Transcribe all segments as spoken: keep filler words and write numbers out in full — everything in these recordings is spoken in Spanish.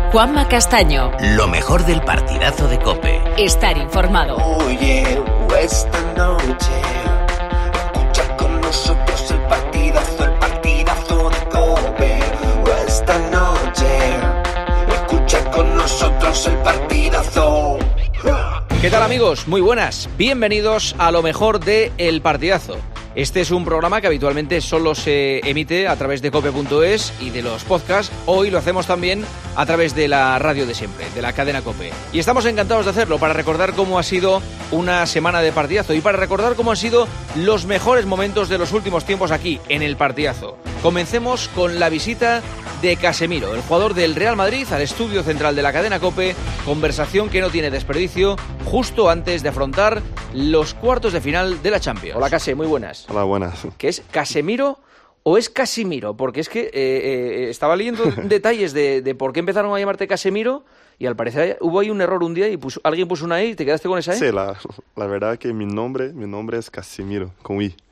Juanma Castaño. Lo mejor del partidazo de COPE. Estar informado. Oye, esta noche escucha con nosotros el partidazo, el partidazo de COPE. Esta noche escucha con nosotros el partidazo. ¿Qué tal, amigos? Muy buenas. Bienvenidos a lo mejor de El Partidazo. Este es un programa que habitualmente solo se emite a través de cope punto es y de los podcasts. Hoy lo hacemos también a través de la radio de siempre, de la cadena COPE. Y estamos encantados de hacerlo para recordar cómo ha sido una semana de partidazo y para recordar cómo han sido los mejores momentos de los últimos tiempos aquí, en El Partidazo. Comencemos con la visita de Casemiro, el jugador del Real Madrid, al estudio central de la cadena COPE. Conversación que no tiene desperdicio justo antes de afrontar los cuartos de final de la Champions. Hola, Case, muy buenas. Hola, buenas. ¿Qué es Casemiro o es Casimiro? Porque es que eh, eh, estaba leyendo detalles de, de por qué empezaron a llamarte Casemiro y al parecer hubo ahí un error un día y puso, alguien puso una E y te quedaste con esa E. Sí, la, la verdad que mi nombre, mi nombre es Casemiro, con I.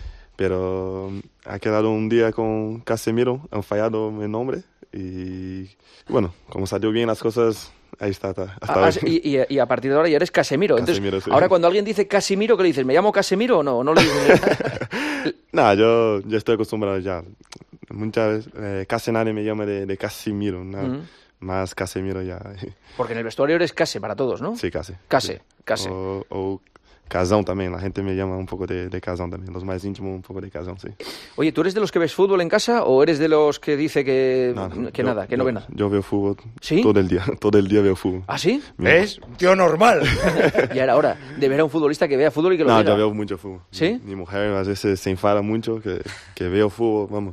Pero ha quedado un día con Casemiro, han fallado mi nombre y bueno, como salió bien las cosas, ahí está. Hasta ah, hoy. Y, y, y a partir de ahora ya eres Casemiro. Casemiro, Entonces, sí. Ahora cuando alguien dice Casemiro, ¿qué le dices? ¿Me llamo Casemiro o no? ¿No le dices? No, yo, yo estoy acostumbrado ya. Muchas veces, eh, casi nadie me llama de, de Casemiro, nada. Uh-huh. Más Casemiro ya. Porque en el vestuario eres Case para todos, ¿no? Sí, Case. Case, sí. Case. O, o Casão también, la gente me llama un poco de, de Casão también, los más íntimos un poco de Casão, sí. Oye, ¿tú eres de los que ves fútbol en casa o eres de los que dice que, no, no, que yo, nada, que yo, no ve nada? Yo veo fútbol ¿Sí? todo el día, todo el día veo fútbol. ¿Ah, sí? ¿Ves? Un tío normal. Ya era hora de ver a un futbolista que vea fútbol y que lo No, diga. yo veo mucho fútbol. ¿Sí? Mi, mi mujer a veces se enfada mucho que, que veo fútbol, vamos,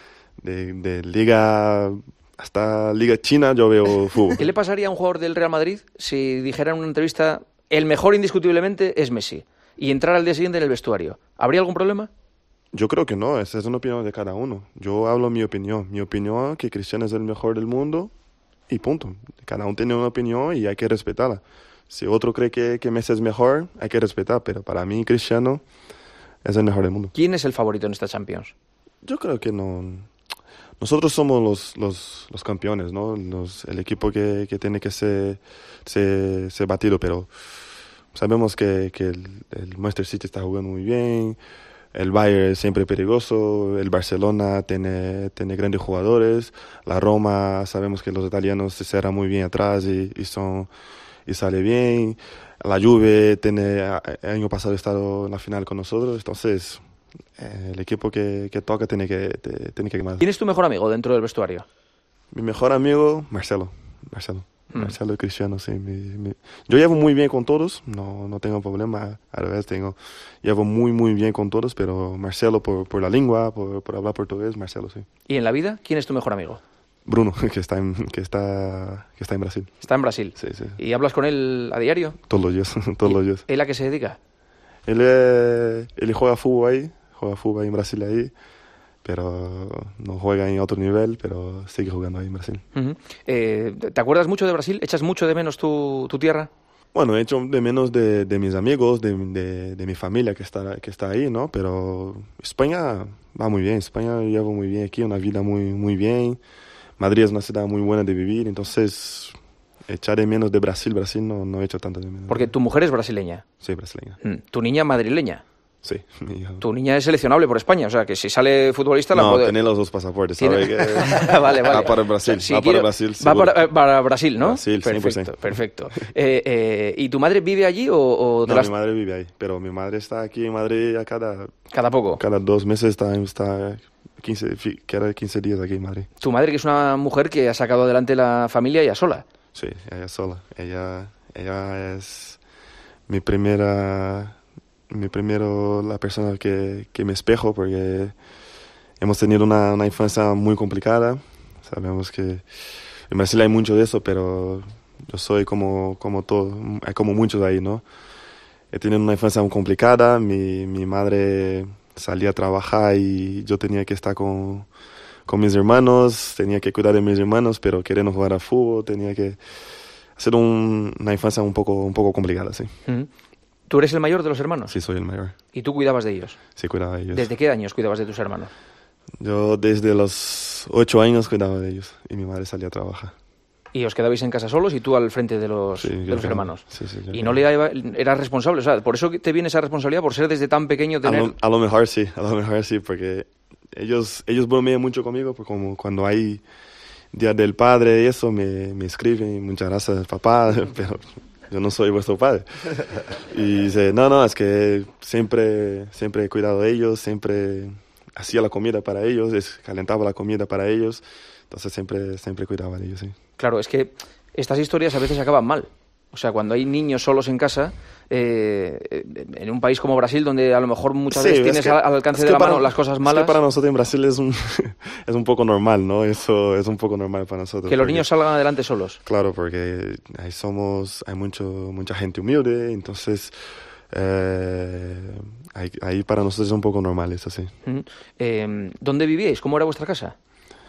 de, de liga... Hasta Liga China yo veo fútbol. ¿Qué le pasaría a un jugador del Real Madrid si dijera en una entrevista el mejor indiscutiblemente es Messi y entrar al día siguiente en el vestuario? ¿Habría algún problema? Yo creo que no, esa es una opinión de cada uno. Yo hablo mi opinión. Mi opinión es que Cristiano es el mejor del mundo y punto. Cada uno tiene una opinión y hay que respetarla. Si otro cree que, que Messi es mejor, hay que respetar. Pero para mí Cristiano es el mejor del mundo. ¿Quién es el favorito en esta Champions? Yo creo que no... Nosotros somos los, los, los campeones, ¿no? Los, el equipo que, que tiene que ser, ser, ser batido, pero sabemos que, que el, el Manchester City está jugando muy bien, el Bayern es siempre peligroso, el Barcelona tiene, tiene grandes jugadores, la Roma sabemos que los italianos se cerran muy bien atrás y, y, son, y sale bien, la Juve tiene, el año pasado ha estado en la final con nosotros, entonces... El equipo que, que toca tiene que, te, tiene que ganar. ¿Quién es tu mejor amigo dentro del vestuario? Mi mejor amigo, Marcelo. Marcelo, mm. Marcelo y Cristiano, sí. Mi, mi... Yo llevo muy bien con todos, no, no tengo problema. A la vez tengo, llevo muy, muy bien con todos, pero Marcelo por, por la lengua, por, por hablar portugués, Marcelo, sí. ¿Y en la vida, quién es tu mejor amigo? Bruno, que está en, que está, que está en Brasil. Está en Brasil. Sí, sí. ¿Y hablas con él a diario? Todos los días, todos los días. ¿Él a qué se dedica? Él, eh, él juega fútbol ahí. Juega fútbol en Brasil ahí, pero no juega en otro nivel, pero sigue jugando ahí en Brasil. Uh-huh. eh, ¿Te acuerdas mucho de Brasil? ¿Echas mucho de menos tu, tu tierra? Bueno, echo de menos de, de mis amigos, de, de, de mi familia que está, que está ahí, ¿no? Pero España va muy bien, España llevo muy bien aquí, una vida muy, muy bien. Madrid es una ciudad muy buena de vivir, entonces echar de menos de Brasil, Brasil no, no he hecho tanto de menos. Porque tu mujer es brasileña. Sí, brasileña. ¿Tu niña madrileña? Sí. Mi hija. Tu niña es seleccionable por España, o sea, que si sale futbolista la no, puede... No, tiene los dos pasaportes, ¿Tiene? ¿sabe? Que... vale, vale. Va para Brasil, o sea, si va quiero... para Brasil. Va para, para Brasil, ¿no? Brasil, cien por ciento. Perfecto, perfecto. Eh, eh, ¿Y tu madre vive allí o...? o no, las... mi madre vive ahí, pero mi madre está aquí en Madrid a cada... ¿Cada poco? Cada dos meses está, está quince, cada quince días aquí en Madrid. Tu madre, que es una mujer que ha sacado adelante la familia ella sola. Sí, ella sola. Ella, ella es mi primera... Mi primero, la persona que, que me espejo, porque hemos tenido una, una infancia muy complicada. Sabemos que en Brasil hay mucho de eso, pero yo soy como, como todo, hay como muchos ahí, ¿no? He tenido una infancia muy complicada, mi, mi madre salía a trabajar y yo tenía que estar con, con mis hermanos, tenía que cuidar de mis hermanos, pero queriendo jugar a fútbol, tenía que hacer un, una infancia un poco, un poco complicada, sí. Uh-huh. ¿Tú eres el mayor de los hermanos? Sí, soy el mayor. ¿Y tú cuidabas de ellos? Sí, cuidaba de ellos. ¿Desde qué años cuidabas de tus hermanos? Yo desde los ocho años cuidaba de ellos y mi madre salía a trabajar. Y os quedabais en casa solos y tú al frente de los, Sí, de yo los creo. hermanos. Sí, sí, yo y creo. no le iba- eras responsable, o sea, por eso te viene esa responsabilidad, por ser desde tan pequeño A tener... lo, a lo mejor sí, a lo mejor sí, porque ellos, ellos bromean mucho conmigo, porque como cuando hay Día del Padre y eso, me, me escriben, muchas gracias papá, pero yo no soy vuestro padre. Y dice, no, no, es que siempre, siempre he cuidado de ellos, siempre hacía la comida para ellos, es- calentaba la comida para ellos, entonces siempre, siempre cuidaba de ellos, sí. Claro, es que estas historias a veces acaban mal. O sea, cuando hay niños solos en casa, eh, en un país como Brasil, donde a lo mejor muchas Sí, veces es tienes que- al al alcance es de que la para- mano las cosas es malas, que para nosotros en Brasil es un, es un poco normal, ¿no? Eso es un poco normal para nosotros. que los porque- niños salgan adelante solos. Claro, porque ahí somos, hay mucho, mucha gente humilde, entonces eh, ahí, ahí para nosotros es un poco normal eso, sí. Ujú. Eh, ¿Dónde vivíais? ¿Cómo era vuestra casa?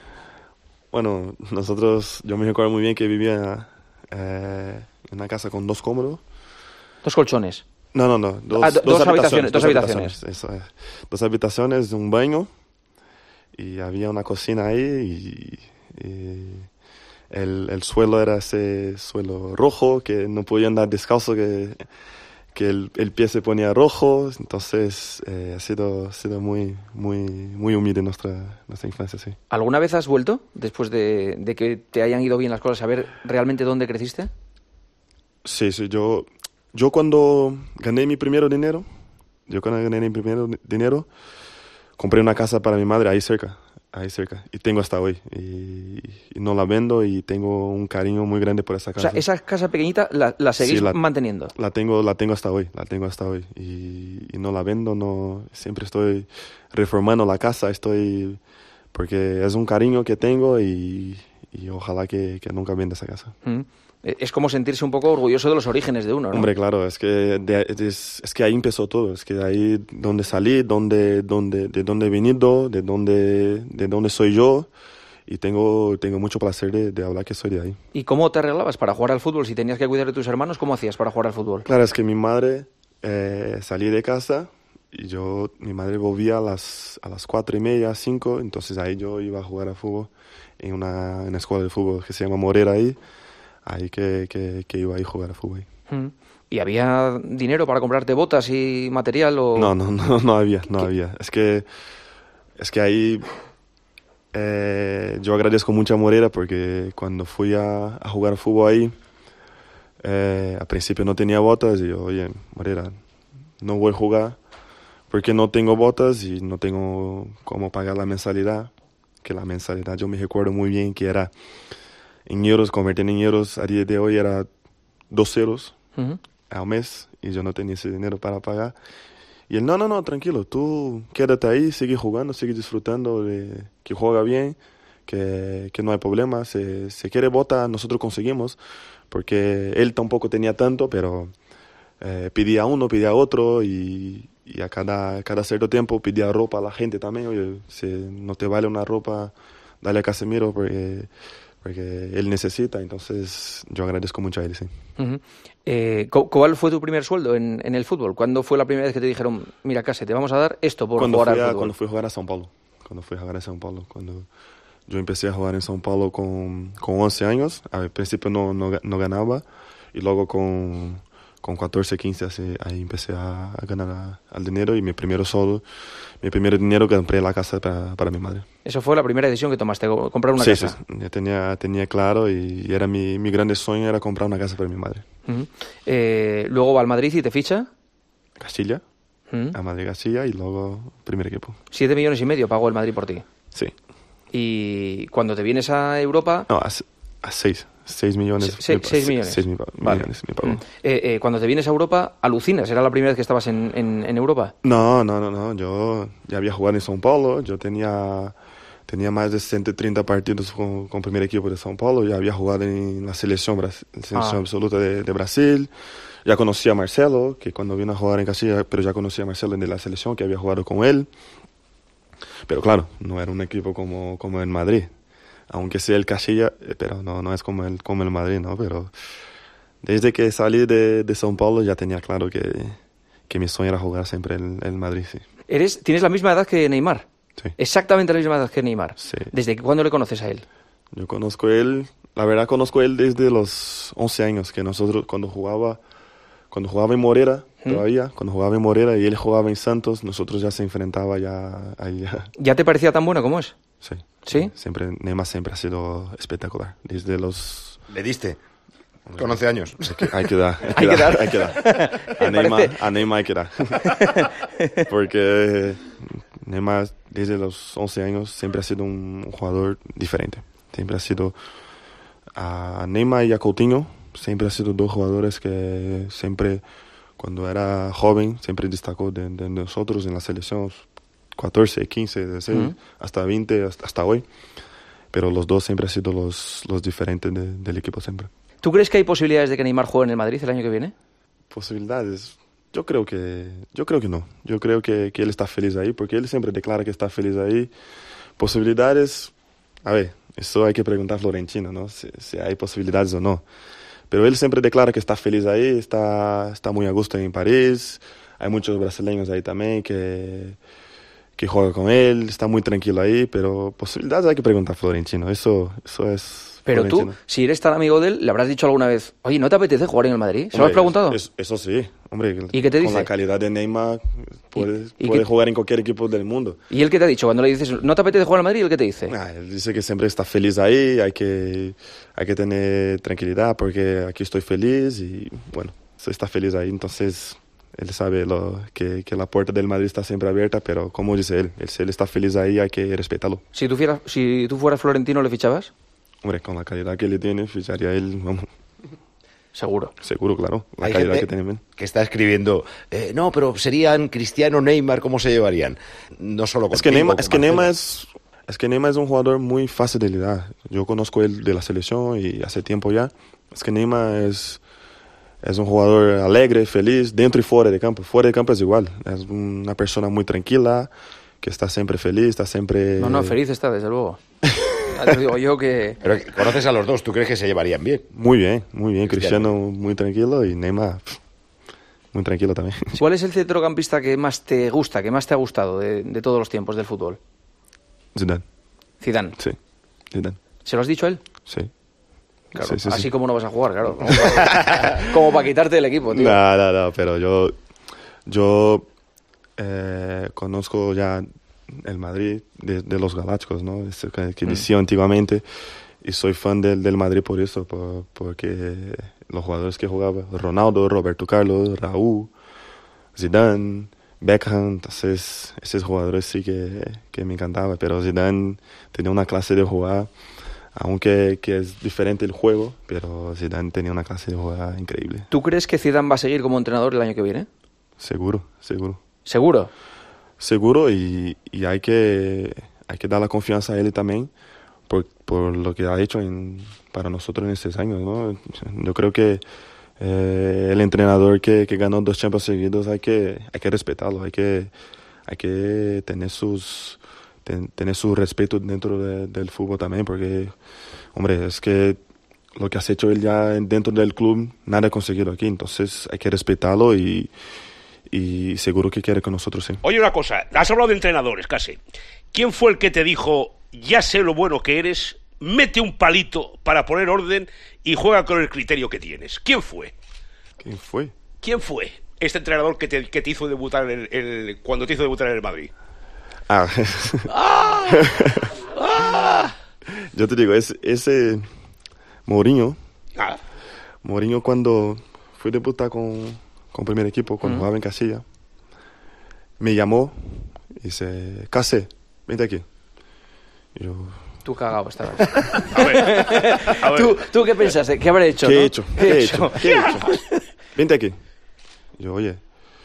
Bueno, nosotros, yo me recuerdo muy bien que vivía eh, en una casa con dos cómodos. Dos colchones. No, no, no, dos, Ah, do- dos habitaciones, dos habitaciones. eso es. Dos habitaciones, un baño y había una cocina ahí y, y el, el suelo era ese suelo rojo que no podía andar descalzo, que, que el, el pie se ponía rojo, entonces eh, ha sido, ha sido muy, muy, muy humilde nuestra, nuestra infancia, sí. ¿Alguna vez has vuelto, después de, de que te hayan ido bien las cosas, a ver realmente dónde creciste? Sí, sí, yo, yo cuando gané mi primer dinero, yo cuando gané mi primer dinero, compré una casa para mi madre ahí cerca, ahí cerca, y tengo hasta hoy, y, y no la vendo y tengo un cariño muy grande por esa O casa. sea, esa casa pequeñita la, la seguís Sí, la- manteniendo. La tengo, la tengo hasta hoy, la tengo hasta hoy, y, y no la vendo, no, siempre estoy reformando la casa, estoy, porque es un cariño que tengo y, y ojalá que, que nunca venda esa casa. Mm. Eh, Es como sentirse un poco orgulloso de los orígenes de uno, ¿no? Hombre, claro, es que, de- es, es que ahí empezó todo, es que ahí donde salí, donde, donde, de dónde he venido, de dónde, de dónde soy yo, y tengo, tengo mucho placer de, de hablar que soy de ahí. ¿Y cómo te arreglabas para jugar al fútbol? Si tenías que cuidar de tus hermanos, ¿cómo hacías para jugar al fútbol? Claro, es que mi madre eh, salí de casa y yo, mi madre volvía a las, a las cuatro y media, cinco, entonces ahí yo iba a jugar al fútbol en una, en una escuela de fútbol que se llama Morera ahí, ahí que, que, que iba a ir a jugar al fútbol. Mm. ¿Y había dinero para comprarte botas y material? O... No, no, no, no había, no había. Es que, es que ahí eh, yo agradezco mucho a Morera porque cuando fui a, a jugar al fútbol ahí, eh, al principio no tenía botas y yo, oye, Morera, no voy a jugar porque no tengo botas y no tengo cómo pagar la mensalidad, que la mensalidad yo me recuerdo muy bien que era en euros, convertir en euros a día de hoy era dos euros Ujú. al mes y yo no tenía ese dinero para pagar. Y él, no, no, no, tranquilo, tú quédate ahí, sigue jugando, sigue disfrutando, de que juega bien, que, que no hay problema. Si, si quiere bota, nosotros conseguimos, porque él tampoco tenía tanto, pero eh, pedía a uno, pedía a otro y, y a cada, cada cierto tiempo pedía ropa a la gente también. Oye, si no te vale una ropa, dale a Casemiro porque, porque él necesita. Entonces yo agradezco mucho a él, sí. Ujú. Eh, cu- ¿Cuál fue tu primer sueldo en, en el fútbol? ¿Cuándo fue la primera vez que te dijeron, mira, Case, te vamos a dar esto por cuando jugar fui al a, fútbol? cuando fui a jugar a São Paulo. Cuando fui a jugar a São Paulo. Cuando yo empecé a jugar en São Paulo con, con once años. Al principio no, no, ga- no ganaba. Y luego con, con catorce, quince, así, ahí empecé a, a ganar a- al dinero. Y mi primer sueldo, mi primer dinero que compré la casa para, para mi madre. Eso fue la primera decisión que tomaste, co- comprar una sí, casa. sí, ya tenía, tenía claro y, y era mi, mi grande sueño era comprar una casa para mi madre. Ujú. Eh, luego va al Madrid y te ficha. Castilla, Ujú. a Madrid Castilla y luego primer equipo. Siete millones y medio pagó el Madrid por ti. Sí. Y cuando te vienes a Europa... No, a, a seis. Seis millones. Se- me pa- seis millones. Seis mi pa- Vale. millones me pagó. Mm. Eh, eh, cuando te vienes a Europa, alucinas. ¿Era la primera vez que estabas en, en, en Europa? No, no, no, no. Yo ya había jugado en São Paulo. Yo tenía, tenía más de ciento treinta partidos con, con el primer equipo de São Paulo. Ya había jugado en la selección, bras- selección Ah. absoluta de, de Brasil. Ya conocía a Marcelo, que cuando vino a jugar en Castilla, pero ya conocía a Marcelo de la selección, que había jugado con él. Pero claro, no era un equipo como, como en Madrid. Aunque sea el Castilla, eh, pero no, no es como el, como el Madrid, ¿no? Pero desde que salí de, de São Paulo ya tenía claro que, que mi sueño era jugar siempre en el Madrid, sí. Eres, tienes la misma edad que Neymar. Sí. Exactamente la misma edad que Neymar. Sí. ¿Desde cuándo le conoces a él? Yo conozco a él la verdad conozco a él desde los once años, que nosotros cuando jugaba, cuando jugaba en Morera, ¿Mm? todavía, cuando jugaba en Morera y él jugaba en Santos, nosotros ya se enfrentaba ya ahí. Ya, ¿Ya te parecía tan bueno como es? Sí. ¿Sí? Siempre, Neymar siempre ha sido espectacular, desde los... ¿Le diste? Con once años. Hay que, hay que dar, hay que, hay que dar, dar. Hay que dar. A Neymar, a Neymar hay que dar. Porque Neymar desde los once años siempre ha sido un, un jugador diferente. Siempre ha sido a Neymar y a Coutinho, siempre ha sido dos jugadores que siempre, cuando era joven, siempre destacó de, de nosotros en la selección, catorce, quince, dieciséis, uh-huh. hasta veinte, hasta, hasta hoy. Pero los dos siempre han sido los, los diferentes de, del equipo siempre. ¿Tú crees que hay posibilidades de que Neymar juegue en el Madrid el año que viene? Posibilidades, yo creo que, yo creo que no. Yo creo que, que él está feliz ahí, porque él siempre declara que está feliz ahí. Posibilidades, a ver, eso hay que preguntar a Florentino, ¿no? Si, si hay posibilidades o no. Pero él siempre declara que está feliz ahí, está, está muy a gusto en París. Hay muchos brasileños ahí también que, que juegan con él, está muy tranquilo ahí, pero posibilidades hay que preguntar a Florentino, eso, eso es... Pero tú, si eres tan amigo de él, le habrás dicho alguna vez, oye, ¿no te apetece jugar en el Madrid? ¿Se hombre, lo has preguntado? Es, eso sí, hombre. ¿Y qué te dice? Con la calidad de Neymar puede, ¿Y, y puede qué, jugar en cualquier equipo del mundo. ¿Y él qué te ha dicho? Cuando le dices, ¿no te apetece jugar en el Madrid? ¿Él qué te dice? Ah, él dice que siempre está feliz ahí, hay que, hay que tener tranquilidad porque aquí estoy feliz y, bueno, se está feliz ahí, entonces... Él sabe lo, que, que la puerta del Madrid está siempre abierta, pero como dice él, si él está feliz ahí hay que respetarlo. Si tú, fueras, si tú fueras Florentino, ¿le fichabas? Hombre, con la calidad que él tiene, ficharía a él, vamos. Seguro. Seguro, claro. La Hay calidad gente que tiene. Que está escribiendo, eh, no, pero serían Cristiano, Neymar, ¿cómo se llevarían? No solo contigo, es que Neymar, es que Marcelo. Neymar es, es que Neymar es un jugador muy fácil de lidiar. Yo conozco él de la selección y hace tiempo ya. Es que Neymar es... Es un jugador alegre, feliz, dentro y fuera de campo. Fuera de campo es igual. Es una persona muy tranquila, que está siempre feliz, está siempre... No, no, feliz está, desde luego. Ya te digo yo que... Pero conoces a los dos, ¿tú crees que se llevarían bien? Muy bien, muy bien. Cristiano, Cristiano muy tranquilo y Neymar pff, muy tranquilo también. ¿Cuál es el centrocampista que más te gusta, que más te ha gustado de, de todos los tiempos del fútbol? Zidane. Zidane. Sí, Zidane. ¿Se lo has dicho a él? Sí. Claro, sí, sí, así sí. como no vas a jugar, claro. Como para, como para quitarte del equipo, tío. No, no, no, pero yo, yo eh, conozco ya el Madrid de, de los Galácticos, ¿no? Es que, que decía mm. antiguamente, y soy fan del, del Madrid por eso, por, porque los jugadores que jugaba, Ronaldo, Roberto Carlos, Raúl, Zidane, Beckham, entonces esos jugadores sí que, que me encantaban, pero Zidane tenía una clase de jugar. Aunque que es diferente el juego, pero Zidane tenía una clase de juego increíble. ¿Tú crees que Zidane va a seguir como entrenador el año que viene? Seguro, seguro. ¿Seguro? Seguro y, y hay que hay que dar la confianza a él también por, por lo que ha hecho en, para nosotros en estos años, ¿no? Yo creo que eh, el entrenador que, que ganó dos Champions seguidos hay que hay que respetarlo, hay que hay que tener sus tener su respeto dentro de, del fútbol también, porque, hombre, es que lo que has hecho él ya dentro del club, nada ha conseguido aquí, entonces hay que respetarlo y, y seguro que quiere con nosotros, sí. Oye, una cosa, has hablado de entrenadores, casi. ¿Quién fue el que te dijo, ya sé lo bueno que eres, mete un palito para poner orden y juega con el criterio que tienes? ¿Quién fue? ¿Quién fue? ¿Quién fue este entrenador que te, que te hizo debutar en el, el, cuando te hizo debutar en el Madrid? Ah. ¡Ah! ¡Ah! Yo te digo, ese, ese Mourinho, ah. Mourinho cuando fui a debutar con, con el primer equipo, cuando uh-huh. jugaba en Casilla, me llamó y dice, Case, vente aquí. Y yo... Tú cagado estabas. A ver, a ver. ¿Tú, ¿Tú qué pensaste? ¿Qué habré hecho? ¿Qué ¿no? he hecho? ¿Qué he hecho? ¿Qué he hecho? Vente aquí. Y yo, oye,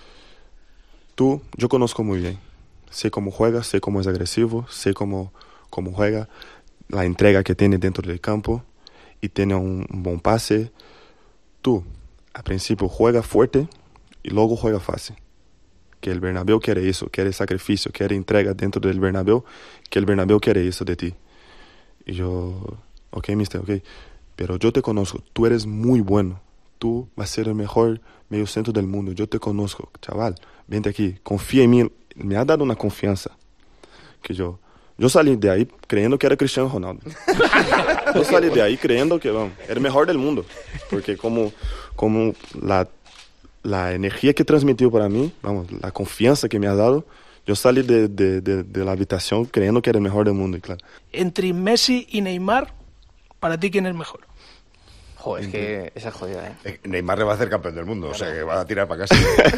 tú, yo conozco muy bien. Sé cómo juega, sé cómo es agresivo, sé cómo, cómo juega, la entrega que tiene dentro del campo y tiene un, un buen pase. Tú, al principio, juega fuerte y luego juega fácil. Que el Bernabéu quiere eso, quiere sacrificio, quiere entrega dentro del Bernabéu, que el Bernabéu quiere eso de ti. Y yo, ok, mister, ok, pero yo te conozco, tú eres muy bueno, tú vas a ser el mejor medio centro del mundo, yo te conozco, chaval, vente aquí, confía en mí. Me ha dado una confianza que yo, Yo salí de ahí creyendo que era Cristiano Ronaldo. Yo salí de ahí creyendo que, vamos, era el mejor del mundo. Porque como, como la, la energía que transmitió para mí, vamos, la confianza que me ha dado, yo salí de, de, de, de la habitación creyendo que era el mejor del mundo, y claro. Entre Messi y Neymar, ¿para ti quién es mejor? Joder, es que esa es jodida, ¿eh? Eh, Neymar le va a hacer campeón del mundo, claro. O sea que va a tirar para casa.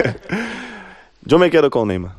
Yo me quedo con Neymar.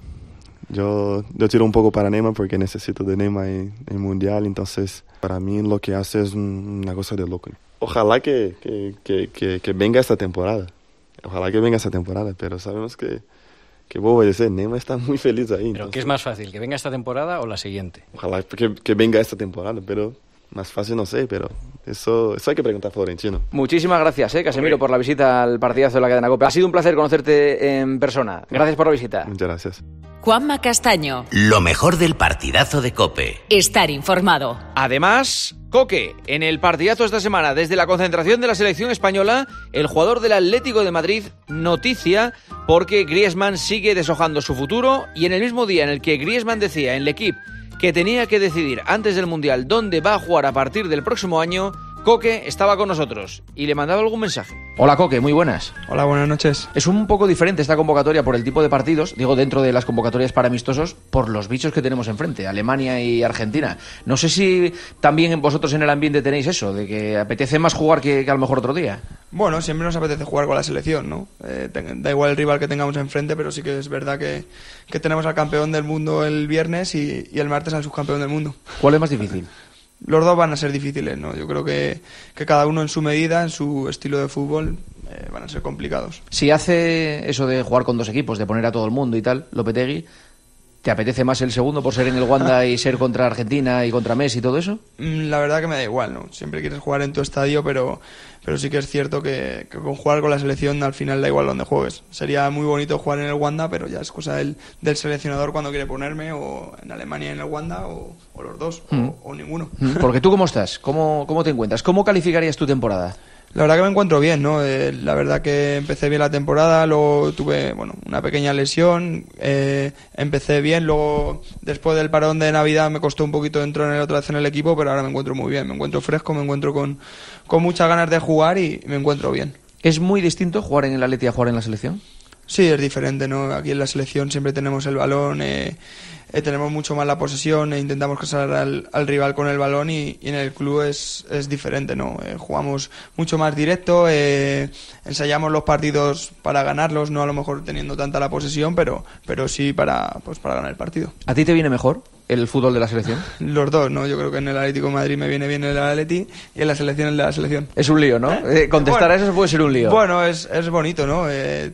Yo, yo tiro un poco para Neymar porque necesito de Neymar en el Mundial, entonces para mí lo que hace es un, una cosa de loco. Ojalá que, que, que, que, que venga esta temporada, ojalá que venga esta temporada, pero sabemos que, que vuelvo a decir, Neymar está muy feliz ahí. ¿Pero entonces, qué es más fácil, que venga esta temporada o la siguiente? Ojalá que, que venga esta temporada, pero más fácil no sé, pero eso, eso hay que preguntar a Florentino. Muchísimas gracias, eh, Casemiro, por la visita al partidazo de la cadena COPE. Ha sido un placer conocerte en persona. Gracias por la visita. Muchas gracias. Juanma Castaño. Lo mejor del partidazo de COPE. Estar informado. Además, Coque, en el partidazo esta semana, desde la concentración de la selección española, el jugador del Atlético de Madrid noticia porque Griezmann sigue deshojando su futuro, y en el mismo día en el que Griezmann decía en el equipo que tenía que decidir antes del Mundial dónde va a jugar a partir del próximo año, Coque estaba con nosotros y le mandaba algún mensaje. Hola, Coque, muy buenas. Hola, buenas noches. Es un poco diferente esta convocatoria por el tipo de partidos, digo dentro de las convocatorias para amistosos, por los bichos que tenemos enfrente, Alemania y Argentina. No sé si también vosotros en el ambiente tenéis eso, de que apetece más jugar que, que a lo mejor otro día. Bueno, siempre nos apetece jugar con la selección, ¿no? Eh, da igual el rival que tengamos enfrente, pero sí que es verdad que, que tenemos al campeón del mundo el viernes y, y el martes al subcampeón del mundo. ¿Cuál es más difícil? Los dos van a ser difíciles, ¿no? Yo creo que, que cada uno en su medida, en su estilo de fútbol, eh, van a ser complicados. Si hace eso de jugar con dos equipos, de poner a todo el mundo y tal, Lopetegui, ¿te apetece más el segundo por ser en el Wanda y ser contra Argentina y contra Messi y todo eso? La verdad que me da igual, ¿no? Siempre quieres jugar en tu estadio, pero, pero sí que es cierto que, que con jugar con la selección al final da igual donde juegues. Sería muy bonito jugar en el Wanda, pero ya es cosa del, del seleccionador cuando quiere ponerme, o en Alemania en el Wanda, o, o los dos, mm. o, o ninguno. Porque tú, ¿cómo estás? ¿Cómo, cómo te encuentras? ¿Cómo calificarías tu temporada? La verdad que me encuentro bien, ¿no? Eh, la verdad que empecé bien la temporada, luego tuve, bueno, una pequeña lesión, eh, empecé bien, luego después del parón de Navidad me costó un poquito entrar en el otra vez en el equipo, pero ahora me encuentro muy bien, me encuentro fresco, me encuentro con, con muchas ganas de jugar y me encuentro bien. ¿Es muy distinto jugar en el Atleti a jugar en la selección? Sí, es diferente, ¿no? Aquí en la selección siempre tenemos el balón, eh, eh, tenemos mucho más la posesión e intentamos casar al, al rival con el balón, y, y en el club es, es diferente, ¿no? Eh, jugamos mucho más directo, eh, ensayamos los partidos para ganarlos, no a lo mejor teniendo tanta la posesión, pero, pero sí para, pues para ganar el partido. ¿A ti te viene mejor el fútbol de la selección? Los dos, ¿no? Yo creo que en el Atlético de Madrid me viene bien el Atleti y en la selección el de la selección. Es un lío, ¿no? ¿Eh? Eh, contestar bueno, a eso puede ser un lío. Bueno, es, es bonito, ¿no? Eh,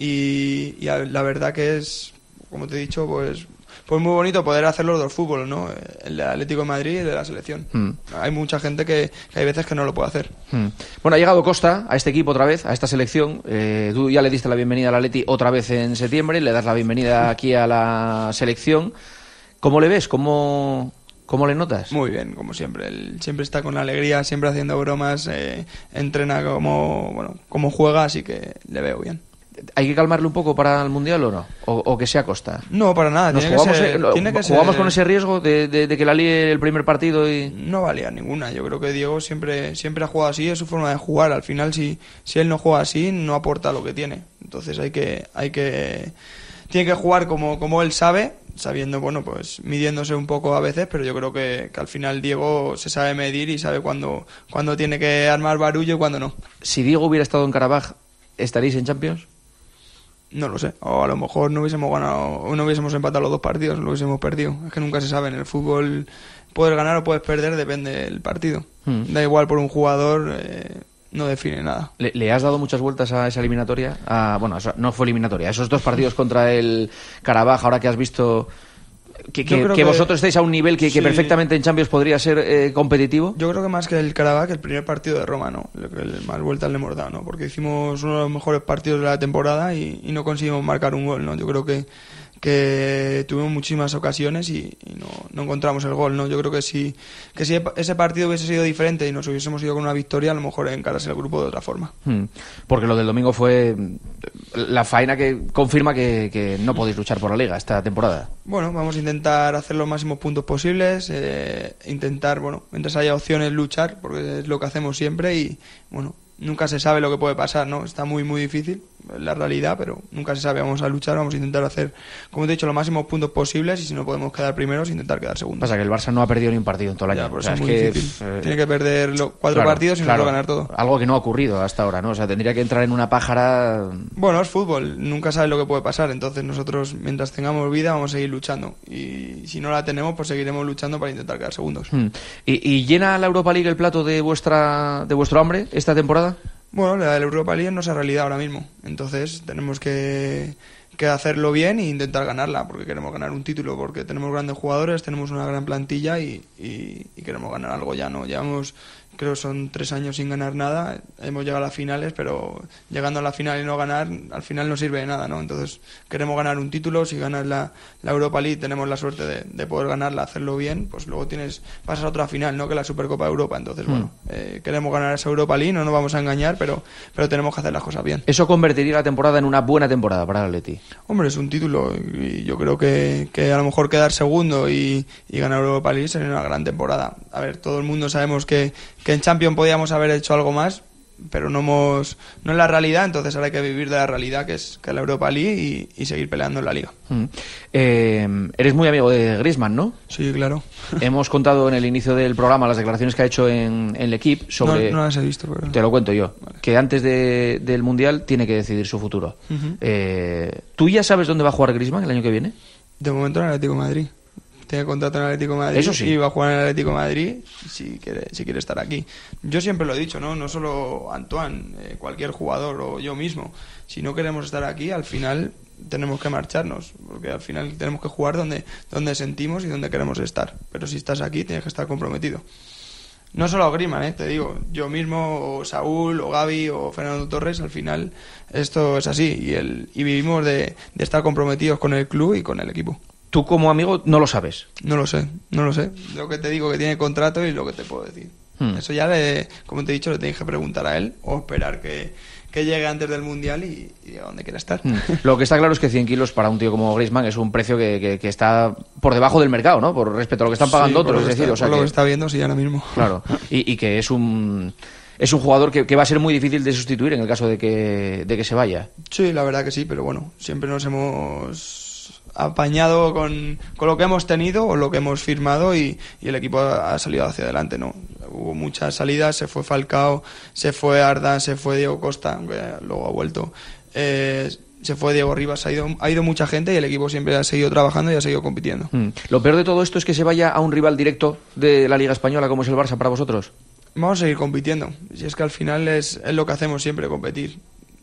y, y la verdad que es, como te he dicho, pues... Pues muy bonito poder hacer los dos fútbol, ¿no? El de Atlético de Madrid y el de la selección. Mm. Hay mucha gente que, que hay veces que no lo puede hacer. Mm. Bueno, ha llegado Costa a este equipo otra vez, a esta selección. Eh, tú ya le diste la bienvenida al Atleti otra vez en septiembre, le das la bienvenida aquí a la selección. ¿Cómo le ves? ¿Cómo, cómo le notas? Muy bien, como siempre. Él siempre está con alegría, siempre haciendo bromas, eh, entrena como, bueno, como juega, así que le veo bien. ¿Hay que calmarle un poco para el Mundial o no? ¿O, o que sea Costa? No, para nada. ¿Nos tiene jugamos, que ser, eh, tiene que ¿Jugamos ser... con ese riesgo de, de, de que la líe el primer partido? Y no valía ninguna. Yo creo que Diego siempre, siempre ha jugado así, es su forma de jugar. Al final, si, si él no juega así, no aporta lo que tiene. Entonces hay que... hay que tiene que jugar como, como él sabe, sabiendo, bueno, pues midiéndose un poco a veces, pero yo creo que, que al final Diego se sabe medir y sabe cuándo, cuándo tiene que armar barullo y cuándo no. Si Diego hubiera estado en Karabaj, ¿estaríais en Champions? No lo sé, o a lo mejor no hubiésemos ganado, o no hubiésemos empatado los dos partidos, lo hubiésemos perdido. Es que nunca se sabe, en el fútbol puedes ganar o puedes perder, depende del partido. Mm. Da igual por un jugador, eh, no define nada. ¿Le, ¿Le has dado muchas vueltas a esa eliminatoria? A, bueno, no fue eliminatoria, esos dos partidos contra el Karabaj, ahora que has visto... Que, que, que, que vosotros estáis a un nivel que, sí. que perfectamente en Champions podría ser eh, competitivo. Yo creo que más que el Karabaj, el primer partido de Roma, ¿no? Lo que más vueltas le hemos dado, ¿no? Porque hicimos uno de los mejores partidos de la temporada y, y no conseguimos marcar un gol, ¿no? Yo creo que, que tuvimos muchísimas ocasiones y, y no, no encontramos el gol, ¿no? Yo creo que si, que si ese partido hubiese sido diferente y nos hubiésemos ido con una victoria, a lo mejor encarase el grupo de otra forma. Hmm. Porque lo del domingo fue la faena que confirma que, que no podéis luchar por la Liga esta temporada. Bueno, vamos a intentar hacer los máximos puntos posibles, eh, intentar, bueno, mientras haya opciones, luchar, porque es lo que hacemos siempre y, bueno, nunca se sabe lo que puede pasar, ¿no? Está muy, muy difícil, la realidad, pero nunca se sabe. Vamos a luchar, vamos a intentar hacer, como te he dicho, los máximos puntos posibles y si no podemos quedar primeros, intentar quedar segundos. Pasa que el Barça no ha perdido ni un partido en todo el año. Ya, por o sea, eso es es muy que, difícil. eh, Tiene que perder los cuatro claro, partidos y claro, no ganar todo. Algo que no ha ocurrido hasta ahora, ¿no? O sea, tendría que entrar en una pájara. Bueno, es fútbol, nunca sabes lo que puede pasar, entonces nosotros, mientras tengamos vida, vamos a seguir luchando. Y si no la tenemos, pues seguiremos luchando para intentar quedar segundos. Hmm. ¿Y, ¿Y llena la Europa League el plato de vuestra de vuestro hambre esta temporada? Bueno, la de la Europa League es nuestra realidad ahora mismo. Entonces tenemos que, que hacerlo bien e intentar ganarla, porque queremos ganar un título, porque tenemos grandes jugadores, tenemos una gran plantilla y, y, y queremos ganar algo ya, ¿no? Llevamos, creo que son tres años sin ganar nada, hemos llegado a las finales, pero llegando a la final y no ganar, al final no sirve de nada, ¿no? Entonces queremos ganar un título, si ganas la, la Europa League, tenemos la suerte de, de poder ganarla, hacerlo bien, pues luego tienes pasas a otra final, ¿no? Que la Supercopa de Europa, entonces, mm. bueno, eh, queremos ganar esa Europa League, no nos vamos a engañar, pero, pero tenemos que hacer las cosas bien. ¿Eso convertiría la temporada en una buena temporada para el Atleti? Hombre, es un título y yo creo que, que a lo mejor quedar segundo y, y ganar Europa League sería una gran temporada. A ver, todo el mundo sabemos que que en Champions podíamos haber hecho algo más, pero no hemos no es la realidad, entonces ahora hay que vivir de la realidad que es, que es la Europa League y, y seguir peleando en la Liga. Mm. Eh, eres muy amigo de Griezmann, ¿no? Sí, claro. Hemos contado en el inicio del programa las declaraciones que ha hecho en, en el equipo sobre... No, no las he visto, pero... Te lo cuento yo. Vale. Que antes de, del Mundial tiene que decidir su futuro. Uh-huh. eh, ¿Tú ya sabes dónde va a jugar Griezmann el año que viene? De momento en el Atlético de Madrid. Tiene contrato en el Atlético de Madrid. Eso sí. Y va a jugar en el Atlético de Madrid si quiere, si quiere estar aquí. Yo siempre lo he dicho, ¿no? No solo Antoine, eh, cualquier jugador o yo mismo. Si no queremos estar aquí, al final tenemos que marcharnos. Porque al final tenemos que jugar donde, donde sentimos y donde queremos estar. Pero si estás aquí, tienes que estar comprometido. No solo Griezmann, ¿eh? Te digo, yo mismo, o Saúl, o Gavi, o Fernando Torres, al final esto es así. Y, el, y vivimos de, de estar comprometidos con el club y con el equipo. Tú como amigo no lo sabes. No lo sé, no lo sé. Lo que te digo que tiene contrato y lo que te puedo decir. Hmm. Eso ya, le, como te he dicho, le tenéis que preguntar a él o esperar que, que llegue antes del Mundial y, y a donde quiera estar. Hmm. Lo que está claro es que cien kilos para un tío como Griezmann es un precio que, que, que está por debajo del mercado, ¿no? Por respecto a lo que están pagando sí, otros. Es decir, está, o sea por que... lo que está viendo, sí, ahora mismo. Claro, y, y que es un... Es un jugador que, que va a ser muy difícil de sustituir en el caso de que, de que se vaya. Sí, la verdad que sí, pero bueno, siempre nos hemos apañado con, con lo que hemos tenido o lo que hemos firmado y, y el equipo ha, ha salido hacia adelante, ¿no? Hubo muchas salidas, se fue Falcao, se fue Arda, se fue Diego Costa, aunque luego ha vuelto, eh, se fue Diego Rivas, ha ido, ha ido mucha gente y el equipo siempre ha seguido trabajando y ha seguido compitiendo. Mm. Lo peor de todo esto es que se vaya a un rival directo de la Liga Española como es el Barça para vosotros. Vamos a seguir compitiendo, si es que al final es, es lo que hacemos siempre, competir.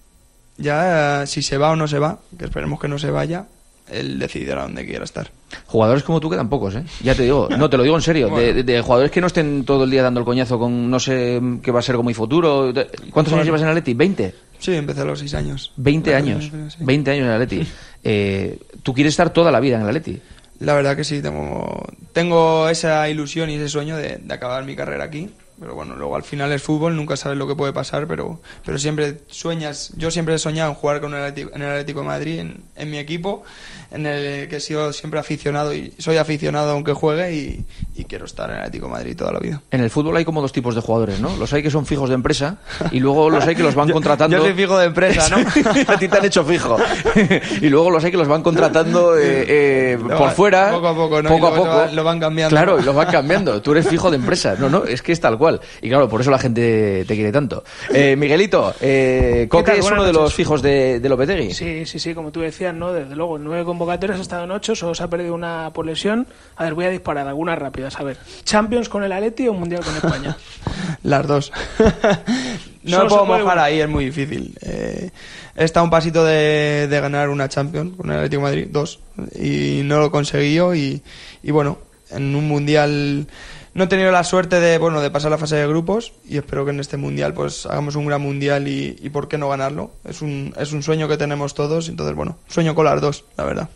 Ya si se va o no se va, que esperemos que no se vaya, él decidirá dónde quiera estar. Jugadores como tú quedan pocos, ¿eh? Ya te digo, no te lo digo en serio. Bueno. de, de, de jugadores que no estén todo el día dando el coñazo con no sé qué va a ser como mi futuro. ¿Cuántos bueno. años llevas en Atleti? ¿veinte? Sí, empecé a los seis años. veinte años. Sí. veinte años en Atleti. Eh, ¿Tú quieres estar toda la vida en el Atleti? La verdad que sí, tengo, tengo esa ilusión y ese sueño de, de acabar mi carrera aquí. Pero bueno, luego al final es fútbol, nunca sabes lo que puede pasar, pero, pero siempre sueñas. Yo siempre he soñado en jugar con el Atlético, en el Atlético de Madrid, en, en mi equipo, en el que he sido siempre aficionado y soy aficionado aunque juegue y, y quiero estar en el Atlético de Madrid toda la vida. En el fútbol hay como dos tipos de jugadores, ¿no? Los hay que son fijos de empresa y luego los hay que los van yo, contratando. Yo soy fijo de empresa, ¿no? A ti te han hecho fijo. Y luego los hay que los van contratando eh, eh, por va, fuera. Poco a poco, ¿no? Poco a lo, poco. Lo, van, lo van cambiando. Claro, y los van cambiando. Tú eres fijo de empresa. No, no, es que es tal cual. Y claro, por eso la gente te quiere tanto. Eh, Miguelito, eh, Coque es uno de los fijos de, de Lopetegui. Sí, sí, sí, como tú decías, ¿no? Desde luego, en nueve convocatorias ha estado en ocho, solo se ha perdido una por lesión. A ver, voy a disparar algunas rápidas. A ver, ¿Champions con el Atleti o Mundial con España? Las dos. No Solo me puedo mojar una. ahí, es muy difícil. Eh, he estado un pasito de, de ganar una Champions con el Atlético de Madrid, dos, y no lo he conseguido. Y, y bueno, en un Mundial no he tenido la suerte de bueno de pasar la fase de grupos y espero que en este Mundial pues hagamos un gran Mundial y, y por qué no ganarlo. Es un, es un sueño que tenemos todos, entonces bueno, sueño con las dos, la verdad.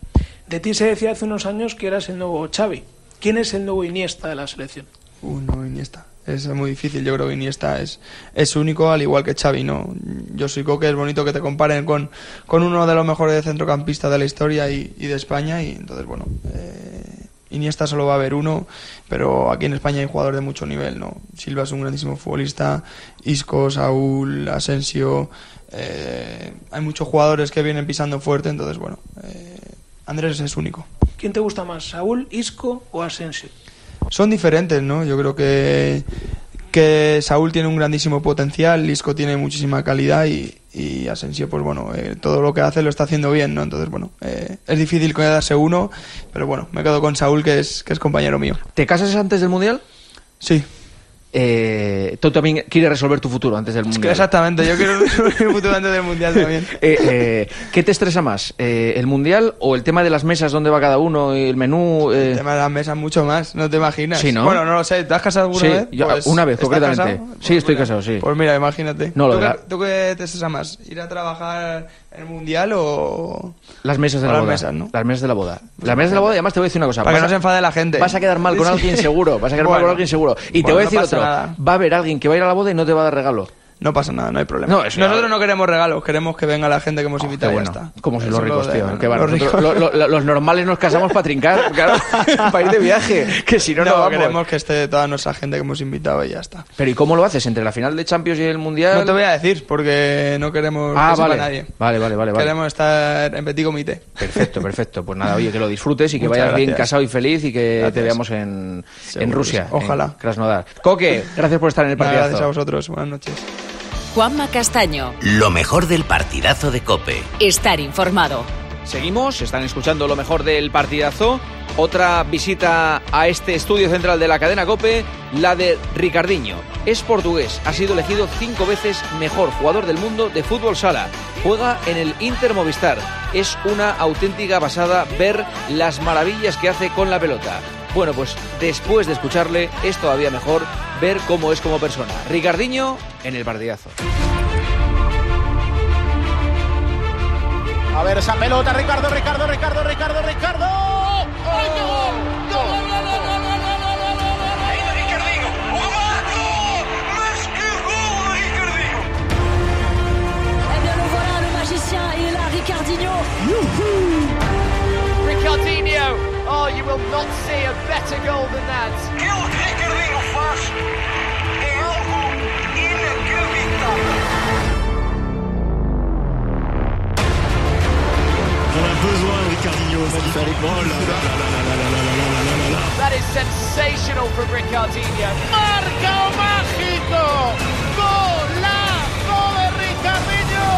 De ti se decía hace unos años que eras el nuevo Xavi. ¿Quién es el nuevo Iniesta de la selección? Uh, no, Iniesta. Es muy difícil, yo creo que Iniesta es, es único, al igual que Xavi, ¿no? Yo soy Coque, es bonito que te comparen con, con uno de los mejores centrocampistas de la historia y, y de España, y entonces, bueno, eh, Iniesta solo va a haber uno, pero aquí en España hay jugadores de mucho nivel, ¿no? Silva es un grandísimo futbolista, Isco, Saúl, Asensio, eh, hay muchos jugadores que vienen pisando fuerte, entonces, bueno, eh, Andrés es único. ¿Quién te gusta más, Saúl, Isco o Asensio? Son diferentes, ¿no? Yo creo que, que Saúl tiene un grandísimo potencial, Isco tiene muchísima calidad y, y Asensio, pues bueno, eh, todo lo que hace lo está haciendo bien, ¿no? Entonces, bueno, eh, es difícil quedarse uno, pero bueno, me quedo con Saúl, que es, que es compañero mío. ¿Te casas antes del Mundial? Sí. Eh, tú también quieres resolver tu futuro antes del Mundial. Es que exactamente, yo quiero resolver mi futuro antes del Mundial también. eh, eh, ¿Qué te estresa más? Eh, ¿El Mundial o el tema de las mesas, dónde va cada uno, el menú? Eh... El tema de las mesas mucho más, no te imaginas. Sí, ¿no? Bueno, no lo sé, ¿te has casado alguna sí, vez? Yo, pues, una vez, concretamente. Casado? Sí, pues estoy mira, casado, sí. Pues mira, imagínate. No, lo ¿Tú, de la... qué, ¿Tú qué te estresa más? ¿Ir a trabajar en el Mundial o...? Las mesas de la las boda. Mesas, ¿no? Las mesas de la boda. Las mesas de la boda, y además te voy a decir una cosa. Para que vas no se enfade la gente. Vas a quedar mal con alguien seguro. Vas a quedar bueno, mal con alguien seguro. Y bueno, te voy a no decir pasa otro. nada. Va a haber alguien que va a ir a la boda y no te va a dar regalo. No pasa nada, no hay problema. No, eso nosotros ya... no queremos regalos, queremos que venga la gente que hemos invitado oh, y bueno. ya está. Como si los Eso ricos, lo de, tío. bueno, Que van, los, nosotros, ricos. lo, lo, los normales nos casamos para trincar, claro, para ir de viaje. Que si no, no, no vamos. queremos que esté toda nuestra gente que hemos invitado y ya está. Pero ¿y cómo lo haces? ¿Entre la final de Champions y el Mundial? No te voy a decir, porque no queremos ah, que vale. sepa nadie. Vale, vale, vale, vale. Queremos estar en petit comité. Perfecto, perfecto. Pues nada, oye, que lo disfrutes y que Muchas vayas gracias. bien casado y feliz y que Gracias. te veamos en, en Rusia. Ojalá. En Krasnodar. Coque, gracias por estar en el Nada, partidazo. gracias a vosotros. Buenas noches. Juanma Castaño. Lo mejor del partidazo de COPE. Estar informado. Seguimos, están escuchando lo mejor del partidazo. Otra visita a este estudio central de la cadena COPE, la de Ricardinho. Es portugués, ha sido elegido cinco veces mejor jugador del mundo de fútbol sala. Juega en el Inter Movistar. Es una auténtica pasada ver las maravillas que hace con la pelota. Bueno, pues después de escucharle es todavía mejor ver cómo es como persona. Ricardinho en el partidazo. A ver esa pelota, Ricardo, Ricardo, Ricardo, Ricardo, Ricardo. ¡Oh! ¡Ay, qué gol! ¡Gol, gol, gol, gol, gol, gol, gol, gol, gol! Ainda Ricardinho, o remate! Mas que gol, Ricardinho! Eh bien, le voilà, le magicien, et là, Ricardinho. Ricardinho, oh, you will not see a better goal than that. Que o que Ricardinho faz é algo inacreditável. On a besoin de Ricardinho, magnifique. Oh là là là là là là là là là là. That is sensational from Ricardinho. Marca mágico. Golazo de Ricardinho.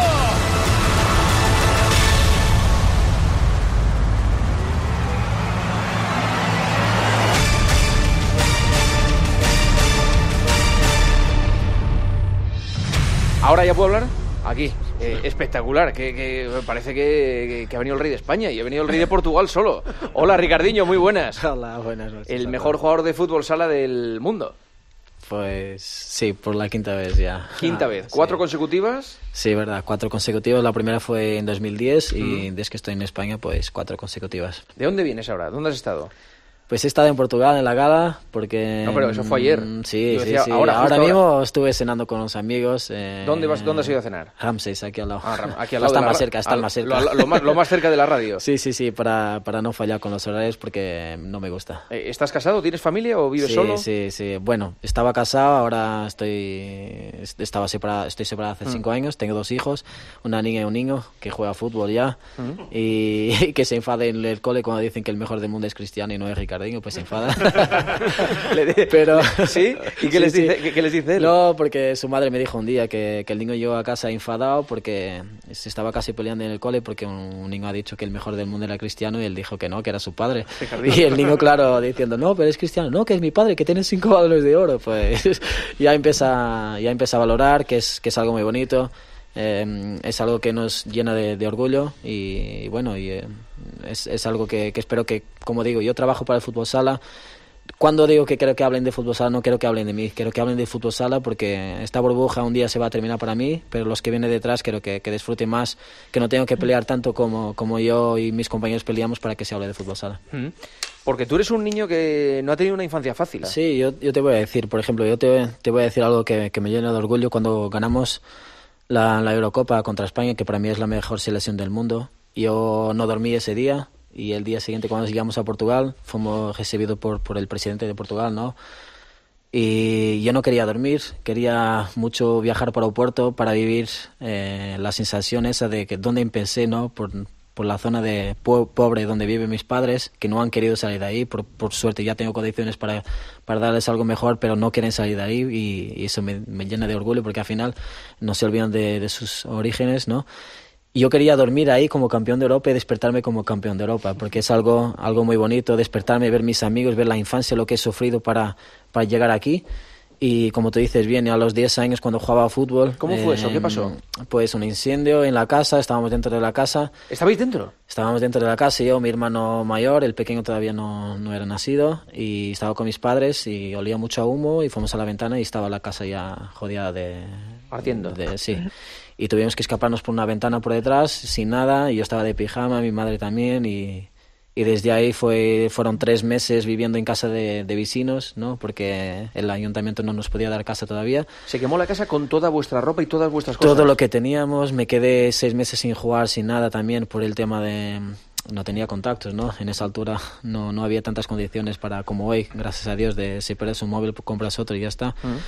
¿Ahora ya puedo hablar? Aquí. Eh, espectacular, que, que parece que, que ha venido el rey de España y ha venido el rey de Portugal solo. Hola, Ricardinho, muy buenas. Hola, buenas noches. El mejor jugador de fútbol sala del mundo. Pues sí, por la quinta vez ya. Quinta ah, vez. ¿Cuatro sí. consecutivas? Sí, verdad, cuatro consecutivas. La primera fue en dos mil diez y mm. desde que estoy en España, pues cuatro consecutivas. ¿De dónde vienes ahora? ¿Dónde has estado? Pues he estado en Portugal, en la gala, porque... No, pero eso fue ayer. Sí, Yo decía, sí, sí. Ahora, ahora mismo ahora. estuve cenando con unos amigos. Eh, ¿Dónde vas? ¿Dónde has ido a cenar? Ramses, aquí al lado. Ah, Ram, aquí al lado. Está de más la, cerca, está al, más cerca. Lo, lo, más, lo más cerca de la radio. Sí, sí, sí, para, para no fallar con los horarios porque no me gusta. ¿Estás casado? ¿Tienes familia o vives sí, solo? Sí, sí, bueno, estaba casado, ahora estoy estaba separado, estoy separado hace mm. cinco años, tengo dos hijos, una niña y un niño que juega fútbol ya mm. y, y que se enfada en el cole cuando dicen que el mejor del mundo es Cristiano y no es Ricardinho, pues se enfada. Pero ¿sí? ¿Y qué, sí, les dice, sí. ¿qué, qué les dice él? No, porque su madre me dijo un día que, que el niño llegó a casa enfadado porque se estaba casi peleando en el cole porque un, un niño ha dicho que el mejor del mundo era Cristiano y él dijo que no, que era su padre. Y el niño, claro, diciendo, no, pero es Cristiano, no, que es mi padre, que tiene cinco balones de oro. Pues ya empieza, ya empieza a valorar que es, que es algo muy bonito. Eh, es algo que nos llena de, de orgullo y, y bueno, y, eh, es, es algo que, que espero que, como digo, yo trabajo para el fútbol sala. cuando digo que quiero que hablen de fútbol sala, no quiero que hablen de mí, quiero que hablen de fútbol sala porque esta burbuja un día se va a terminar para mí, pero los que vienen detrás quiero que, que disfruten más, que no tengo que pelear tanto como, como yo y mis compañeros peleamos para que se hable de fútbol sala. Mm. Porque tú eres un niño que no ha tenido una infancia fácil, ¿eh? Sí, yo, yo te voy a decir, por ejemplo, yo te, te voy a decir algo que, que me llena de orgullo cuando ganamos la, la Eurocopa contra España, que para mí es la mejor selección del mundo. Yo no dormí ese día. Y el día siguiente, cuando llegamos a Portugal, fuimos recibidos por, por el presidente de Portugal, ¿no? Y yo no quería dormir, quería mucho viajar para Oporto para vivir eh, la sensación esa de que donde empecé, ¿no? Por, por la zona de po pobre donde viven mis padres, que no han querido salir de ahí. Por, por suerte ya tengo condiciones para, para darles algo mejor, pero no quieren salir de ahí y, y eso me, me llena de orgullo porque al final no se olvidan de, de sus orígenes, ¿no? Y yo quería dormir ahí como campeón de Europa y despertarme como campeón de Europa, porque es algo, algo muy bonito, despertarme, ver mis amigos, ver la infancia, lo que he sufrido para, para llegar aquí. Y como tú dices bien, a los diez años cuando jugaba a fútbol... ¿Cómo fue eh, eso? ¿Qué pasó? Pues un incendio en la casa, estábamos dentro de la casa. ¿Estabais dentro? Estábamos dentro de la casa, yo, mi hermano mayor, el pequeño todavía no, no era nacido, y estaba con mis padres y olía mucho a humo y fuimos a la ventana y estaba la casa ya jodida de... Ardiendo. De, sí. Y tuvimos que escaparnos por una ventana por detrás, sin nada, y yo estaba de pijama, mi madre también, y, y desde ahí fue, fueron tres meses viviendo en casa de, de vecinos, ¿no? Porque el ayuntamiento no nos podía dar casa todavía. Se quemó la casa con toda vuestra ropa y todas vuestras cosas. Todo lo que teníamos, me quedé seis meses sin jugar, sin nada también, por el tema de... No tenía contactos, ¿no? En esa altura no, no había tantas condiciones para, como hoy, gracias a Dios, de si pierdes un móvil, compras otro y ya está. Uh-huh.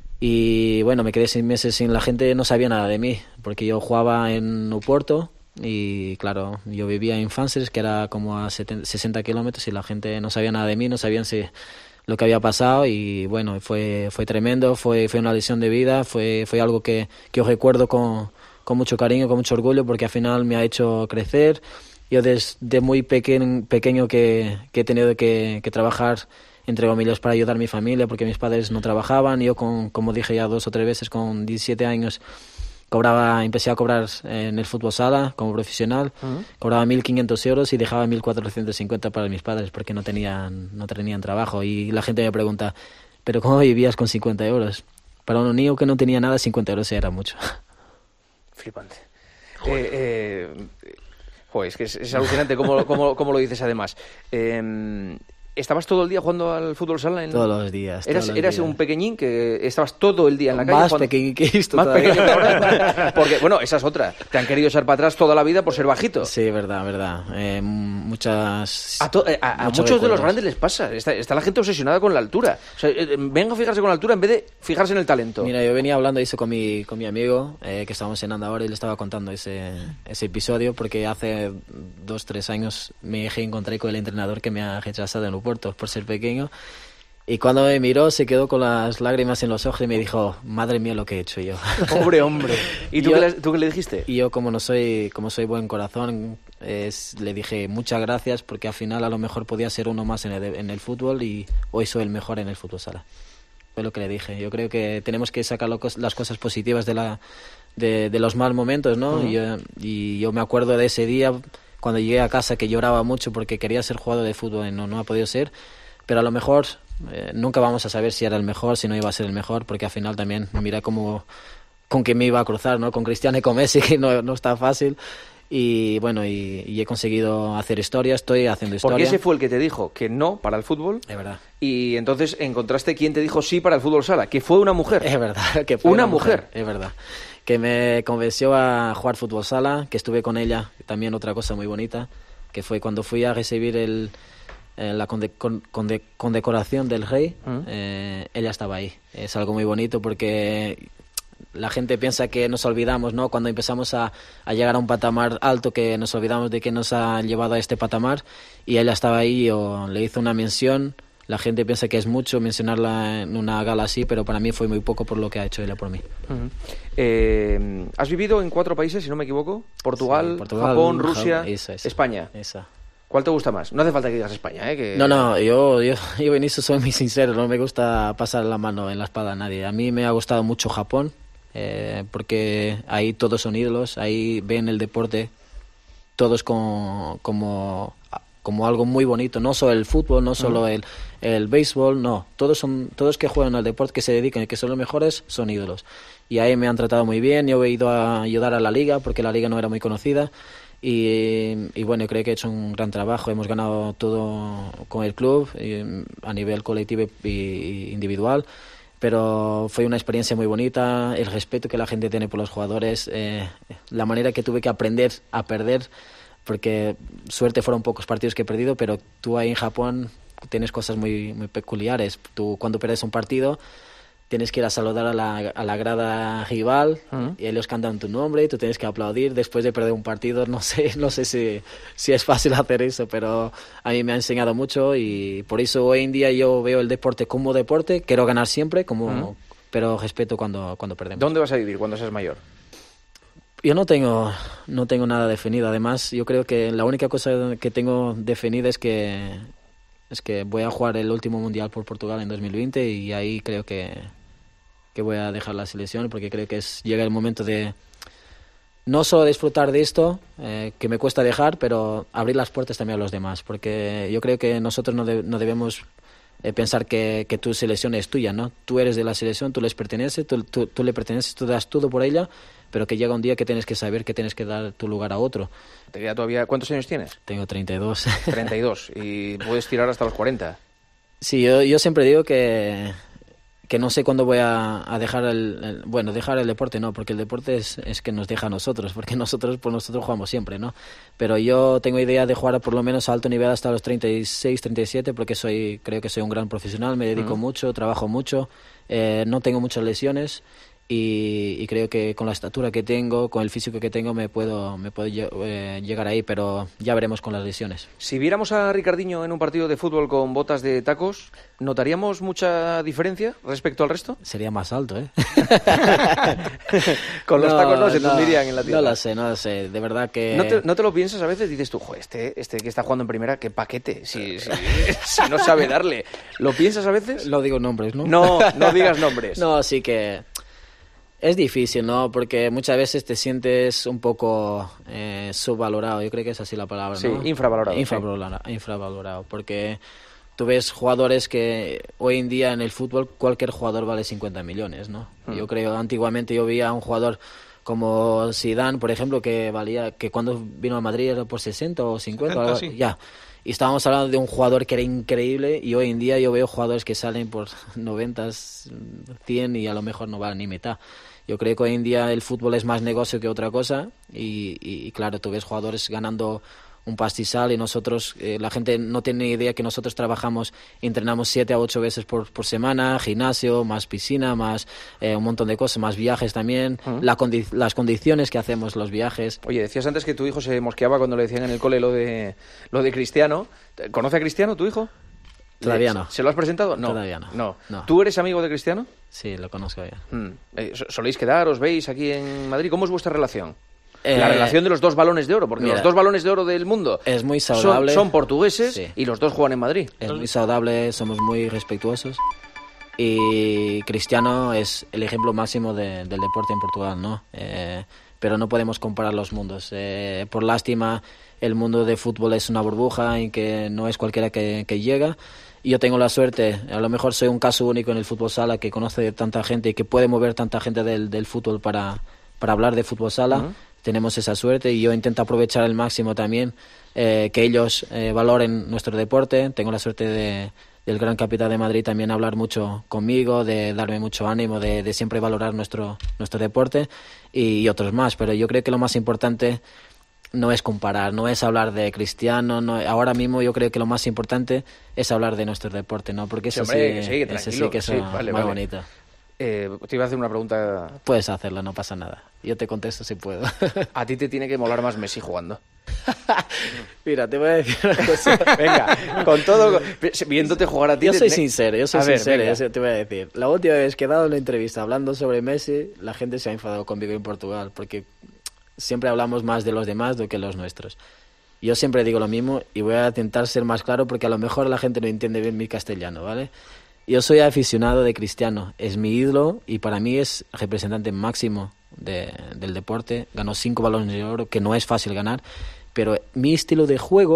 Y bueno, me quedé seis meses sin... La gente no sabía nada de mí, porque yo jugaba en Oporto y claro, yo vivía en Fanses, que era como a setenta, sesenta kilómetros, y la gente no sabía nada de mí, no sabían si lo que había pasado, y bueno, fue, fue tremendo, fue, fue una lección de vida, fue, fue algo que, que yo recuerdo con, con mucho cariño, con mucho orgullo, porque al final me ha hecho crecer. Yo desde muy pequeño, pequeño que, que he tenido que, que trabajar entre comillas para ayudar a mi familia, porque mis padres no trabajaban. Yo, con, como dije ya dos o tres veces, con diecisiete años cobraba, empecé a cobrar en el fútbol sala como profesional. Uh-huh. Cobraba mil quinientos euros y dejaba mil cuatrocientos cincuenta para mis padres porque no tenían, no tenían trabajo. Y la gente me pregunta, ¿pero cómo vivías con cincuenta euros? Para un niño que no tenía nada, cincuenta euros era mucho. Flipante. Eh, eh, joder, es que es, es alucinante cómo, cómo, cómo lo dices además. Eh, ¿Estabas todo el día jugando al fútbol sala? En... Todos los días. ¿Eras, todos los eras días. un pequeñín que estabas todo el día en la calle? Más jugando... pequeño que esto Más todavía. pequeño que ahora. Porque, bueno, esa es otra. Te han querido echar para atrás toda la vida por ser bajito. Sí, verdad, verdad. Eh, muchas... A, to- eh, a, a muchos de los grandes les pasa. Está, está la gente obsesionada con la altura. O sea, eh, venga a fijarse con la altura en vez de fijarse en el talento. Mira, yo venía hablando eso con mi, con mi amigo, eh, que estábamos cenando ahora, y le estaba contando ese, ese episodio, porque hace dos, tres años me encontré con el entrenador que me ha rechazado en Oporto por ser pequeño. Y cuando me miró se quedó con las lágrimas en los ojos y me dijo, madre mía lo que he hecho yo. Pobre hombre. ¿Y tú, yo, qué le, tú qué le dijiste? Y yo, como no soy como soy buen corazón, es, le dije muchas gracias, porque al final a lo mejor podía ser uno más en el, en el fútbol, y hoy soy el mejor en el fútbol sala. Fue lo que le dije. Yo creo que tenemos que sacar lo, las cosas positivas de, la, de, de los malos momentos, ¿no? Uh-huh. y, yo, y yo me acuerdo de ese día cuando llegué a casa, que lloraba mucho porque quería ser jugador de fútbol y no, no ha podido ser. Pero a lo mejor eh, nunca vamos a saber si era el mejor, si no iba a ser el mejor, porque al final también mira cómo, con quién me iba a cruzar, ¿no? Con Cristiano y con Messi, que no, no está fácil. Y bueno, y, y he conseguido hacer historia, estoy haciendo historia. Porque ese fue el que te dijo que no para el fútbol. Es verdad. Y entonces encontraste quien te dijo sí para el fútbol sala, que fue una mujer. Es verdad, que fue una, una mujer. mujer. Es verdad. Que me convenció a jugar fútbol sala, que estuve con ella, también otra cosa muy bonita, que fue cuando fui a recibir el... la conde, con, conde, condecoración del rey. Uh-huh. eh, ella estaba ahí. Es algo muy bonito porque la gente piensa que nos olvidamos, ¿no? Cuando empezamos a, a llegar a un patamar alto, que nos olvidamos de que nos ha llevado a este patamar, y ella estaba ahí, o le hizo una mención. La gente piensa que es mucho mencionarla en una gala así, pero para mí fue muy poco por lo que ha hecho ella por mí. Uh-huh. eh, ¿Has vivido en cuatro países, si no me equivoco? Portugal, sí, Portugal Japón, Rusia, Japón, esa, esa, España. Esa. ¿Cuál te gusta más? No hace falta que digas España, ¿eh? Que... No, no, yo, yo, yo en eso soy muy sincero, no me gusta pasar la mano en la espada a nadie. A mí me ha gustado mucho Japón, eh, porque ahí todos son ídolos, ahí ven el deporte todos con, como como algo muy bonito, no solo el fútbol, no solo Uh-huh. el, el béisbol, no, todos son todos que juegan al deporte, que se dedican y que son los mejores, son ídolos. Y ahí me han tratado muy bien, yo he ido a ayudar a la liga, porque la liga no era muy conocida, y, y bueno, creo que he hecho un gran trabajo, hemos ganado todo con el club, y, a nivel colectivo y, y individual, pero fue una experiencia muy bonita, el respeto que la gente tiene por los jugadores, eh, la manera que tuve que aprender a perder, porque suerte fueron pocos partidos que he perdido, pero tú ahí en Japón tienes cosas muy, muy peculiares. Tú cuando pierdes un partido tienes que ir a saludar a la, a la grada rival uh-huh. y ellos cantan tu nombre y tú tienes que aplaudir después de perder un partido. No sé, no sé si, si es fácil hacer eso, pero a mí me ha enseñado mucho y por eso hoy en día yo veo el deporte como deporte, quiero ganar siempre, como, uh-huh. pero respeto cuando, cuando perdemos. ¿Dónde vas a vivir cuando seas mayor? Yo no tengo, no tengo nada definido. Además, yo creo que la única cosa que tengo definida es que, es que voy a jugar el último Mundial por Portugal en dos mil veinte y ahí creo que, que voy a dejar la selección porque creo que es, llega el momento de no solo disfrutar de esto, eh, que me cuesta dejar, pero abrir las puertas también a los demás. Porque yo creo que nosotros no, de, no debemos eh, pensar que, que tu selección es tuya, ¿no? Tú eres de la selección, tú les perteneces, tú, tú, tú le perteneces, tú das todo por ella, pero que llega un día que tienes que saber que tienes que dar tu lugar a otro. ¿Te queda todavía? ¿Cuántos años tienes? Tengo treinta y dos. treinta y dos. ¿Y puedes tirar hasta los cuarenta? Sí, yo, yo siempre digo que, que no sé cuándo voy a, a dejar el, el... Bueno, dejar el deporte no, porque el deporte es, es que nos deja a nosotros, porque nosotros por nosotros jugamos siempre, ¿no? Pero yo tengo idea de jugar por lo menos a alto nivel hasta los treinta y seis, treinta y siete, porque soy, creo que soy un gran profesional, me dedico uh-huh. mucho, trabajo mucho, eh, no tengo muchas lesiones. Y, y creo que con la estatura que tengo, con el físico que tengo, me puedo, me puedo eh, llegar ahí, pero ya veremos con las lesiones. Si viéramos a Ricardinho en un partido de fútbol con botas de tacos, ¿notaríamos mucha diferencia respecto al resto? Sería más alto, ¿eh? Con los no, tacos no se no, tundirían en la tierra. No lo sé, no lo sé, de verdad que... ¿No te, no te lo piensas a veces? Dices tú, joder, este, este que está jugando en primera, qué paquete, si, si, si no sabe darle. ¿Lo piensas a veces? Lo digo nombres, ¿no? No, no digas nombres. No, sí que... Es difícil, ¿no? Porque muchas veces te sientes un poco eh, subvalorado. Yo creo que es así la palabra, sí, ¿no? infravalorado. Infravalorado, sí. infravalorado. Porque tú ves jugadores que hoy en día en el fútbol cualquier jugador vale cincuenta millones, ¿no? Hmm. Yo creo, antiguamente yo veía a un jugador como Zidane, por ejemplo, que valía, que cuando vino a Madrid era por sesenta o cincuenta. sesenta, algo, sí. Ya. Y estábamos hablando de un jugador que era increíble y hoy en día yo veo jugadores que salen por noventa, cien y a lo mejor no valen ni mitad. Yo creo que hoy en día el fútbol es más negocio que otra cosa y, y, y claro, tú ves jugadores ganando un pastizal y nosotros, eh, la gente no tiene idea que nosotros trabajamos, entrenamos siete a ocho veces por, por semana, gimnasio, más piscina, más eh, un montón de cosas, más viajes también, uh-huh. la condi- las condiciones que hacemos, los viajes. Oye, decías antes que tu hijo se mosqueaba cuando le decían en el cole lo de, lo de Cristiano. ¿Conoce a Cristiano tu hijo? Todavía no. ¿Se lo has presentado? No. Todavía no. no. no. ¿Tú eres amigo de Cristiano? Sí, lo conozco ya. Hmm. Eh, ¿Soléis quedar? ¿Os veis aquí en Madrid? ¿Cómo es vuestra relación? Eh, la relación de los dos balones de oro, porque mira, los dos balones de oro del mundo es muy saludable. Son, son portugueses sí. y los dos juegan en Madrid. Es muy saludable, somos muy respetuosos. Y Cristiano es el ejemplo máximo de, del deporte en Portugal, ¿no? Eh, pero no podemos comparar los mundos. Eh, por lástima, el mundo de fútbol es una burbuja en que no es cualquiera que, que llega. Y yo tengo la suerte, a lo mejor soy un caso único en el fútbol sala que conoce de tanta gente y que puede mover tanta gente del, del fútbol para, para hablar de fútbol sala. Uh-huh. Tenemos esa suerte y yo intento aprovechar al máximo también eh, que ellos eh, valoren nuestro deporte. Tengo la suerte de, del gran capitán de Madrid también hablar mucho conmigo, de darme mucho ánimo, de, de siempre valorar nuestro, nuestro deporte y, y otros más. Pero yo creo que lo más importante no es comparar, no es hablar de Cristiano. No, ahora mismo yo creo que lo más importante es hablar de nuestro deporte, ¿no? Porque eso sí, hombre, sí, que eso sí que es sí, vale, muy vale. bonito. Eh, te iba a hacer una pregunta. Puedes hacerlo, no pasa nada. Yo te contesto si puedo. A ti te tiene que molar más Messi jugando. Mira, te voy a decir una cosa. Venga, con todo, viéndote jugar a ti. Yo soy te... sincero, yo soy a sincero, ver, yo te voy a decir. La última vez que he dado una entrevista hablando sobre Messi, la gente se ha enfadado conmigo en Portugal, porque siempre hablamos más de los demás do que los nuestros. Yo siempre digo lo mismo y voy a intentar ser más claro porque a lo mejor la gente no entiende bien mi castellano, ¿vale? Yo soy aficionado de Cristiano, es mi ídolo y para mí es representante máximo de, del deporte. Ganó cinco balones de oro, que no es fácil ganar, pero mi estilo de juego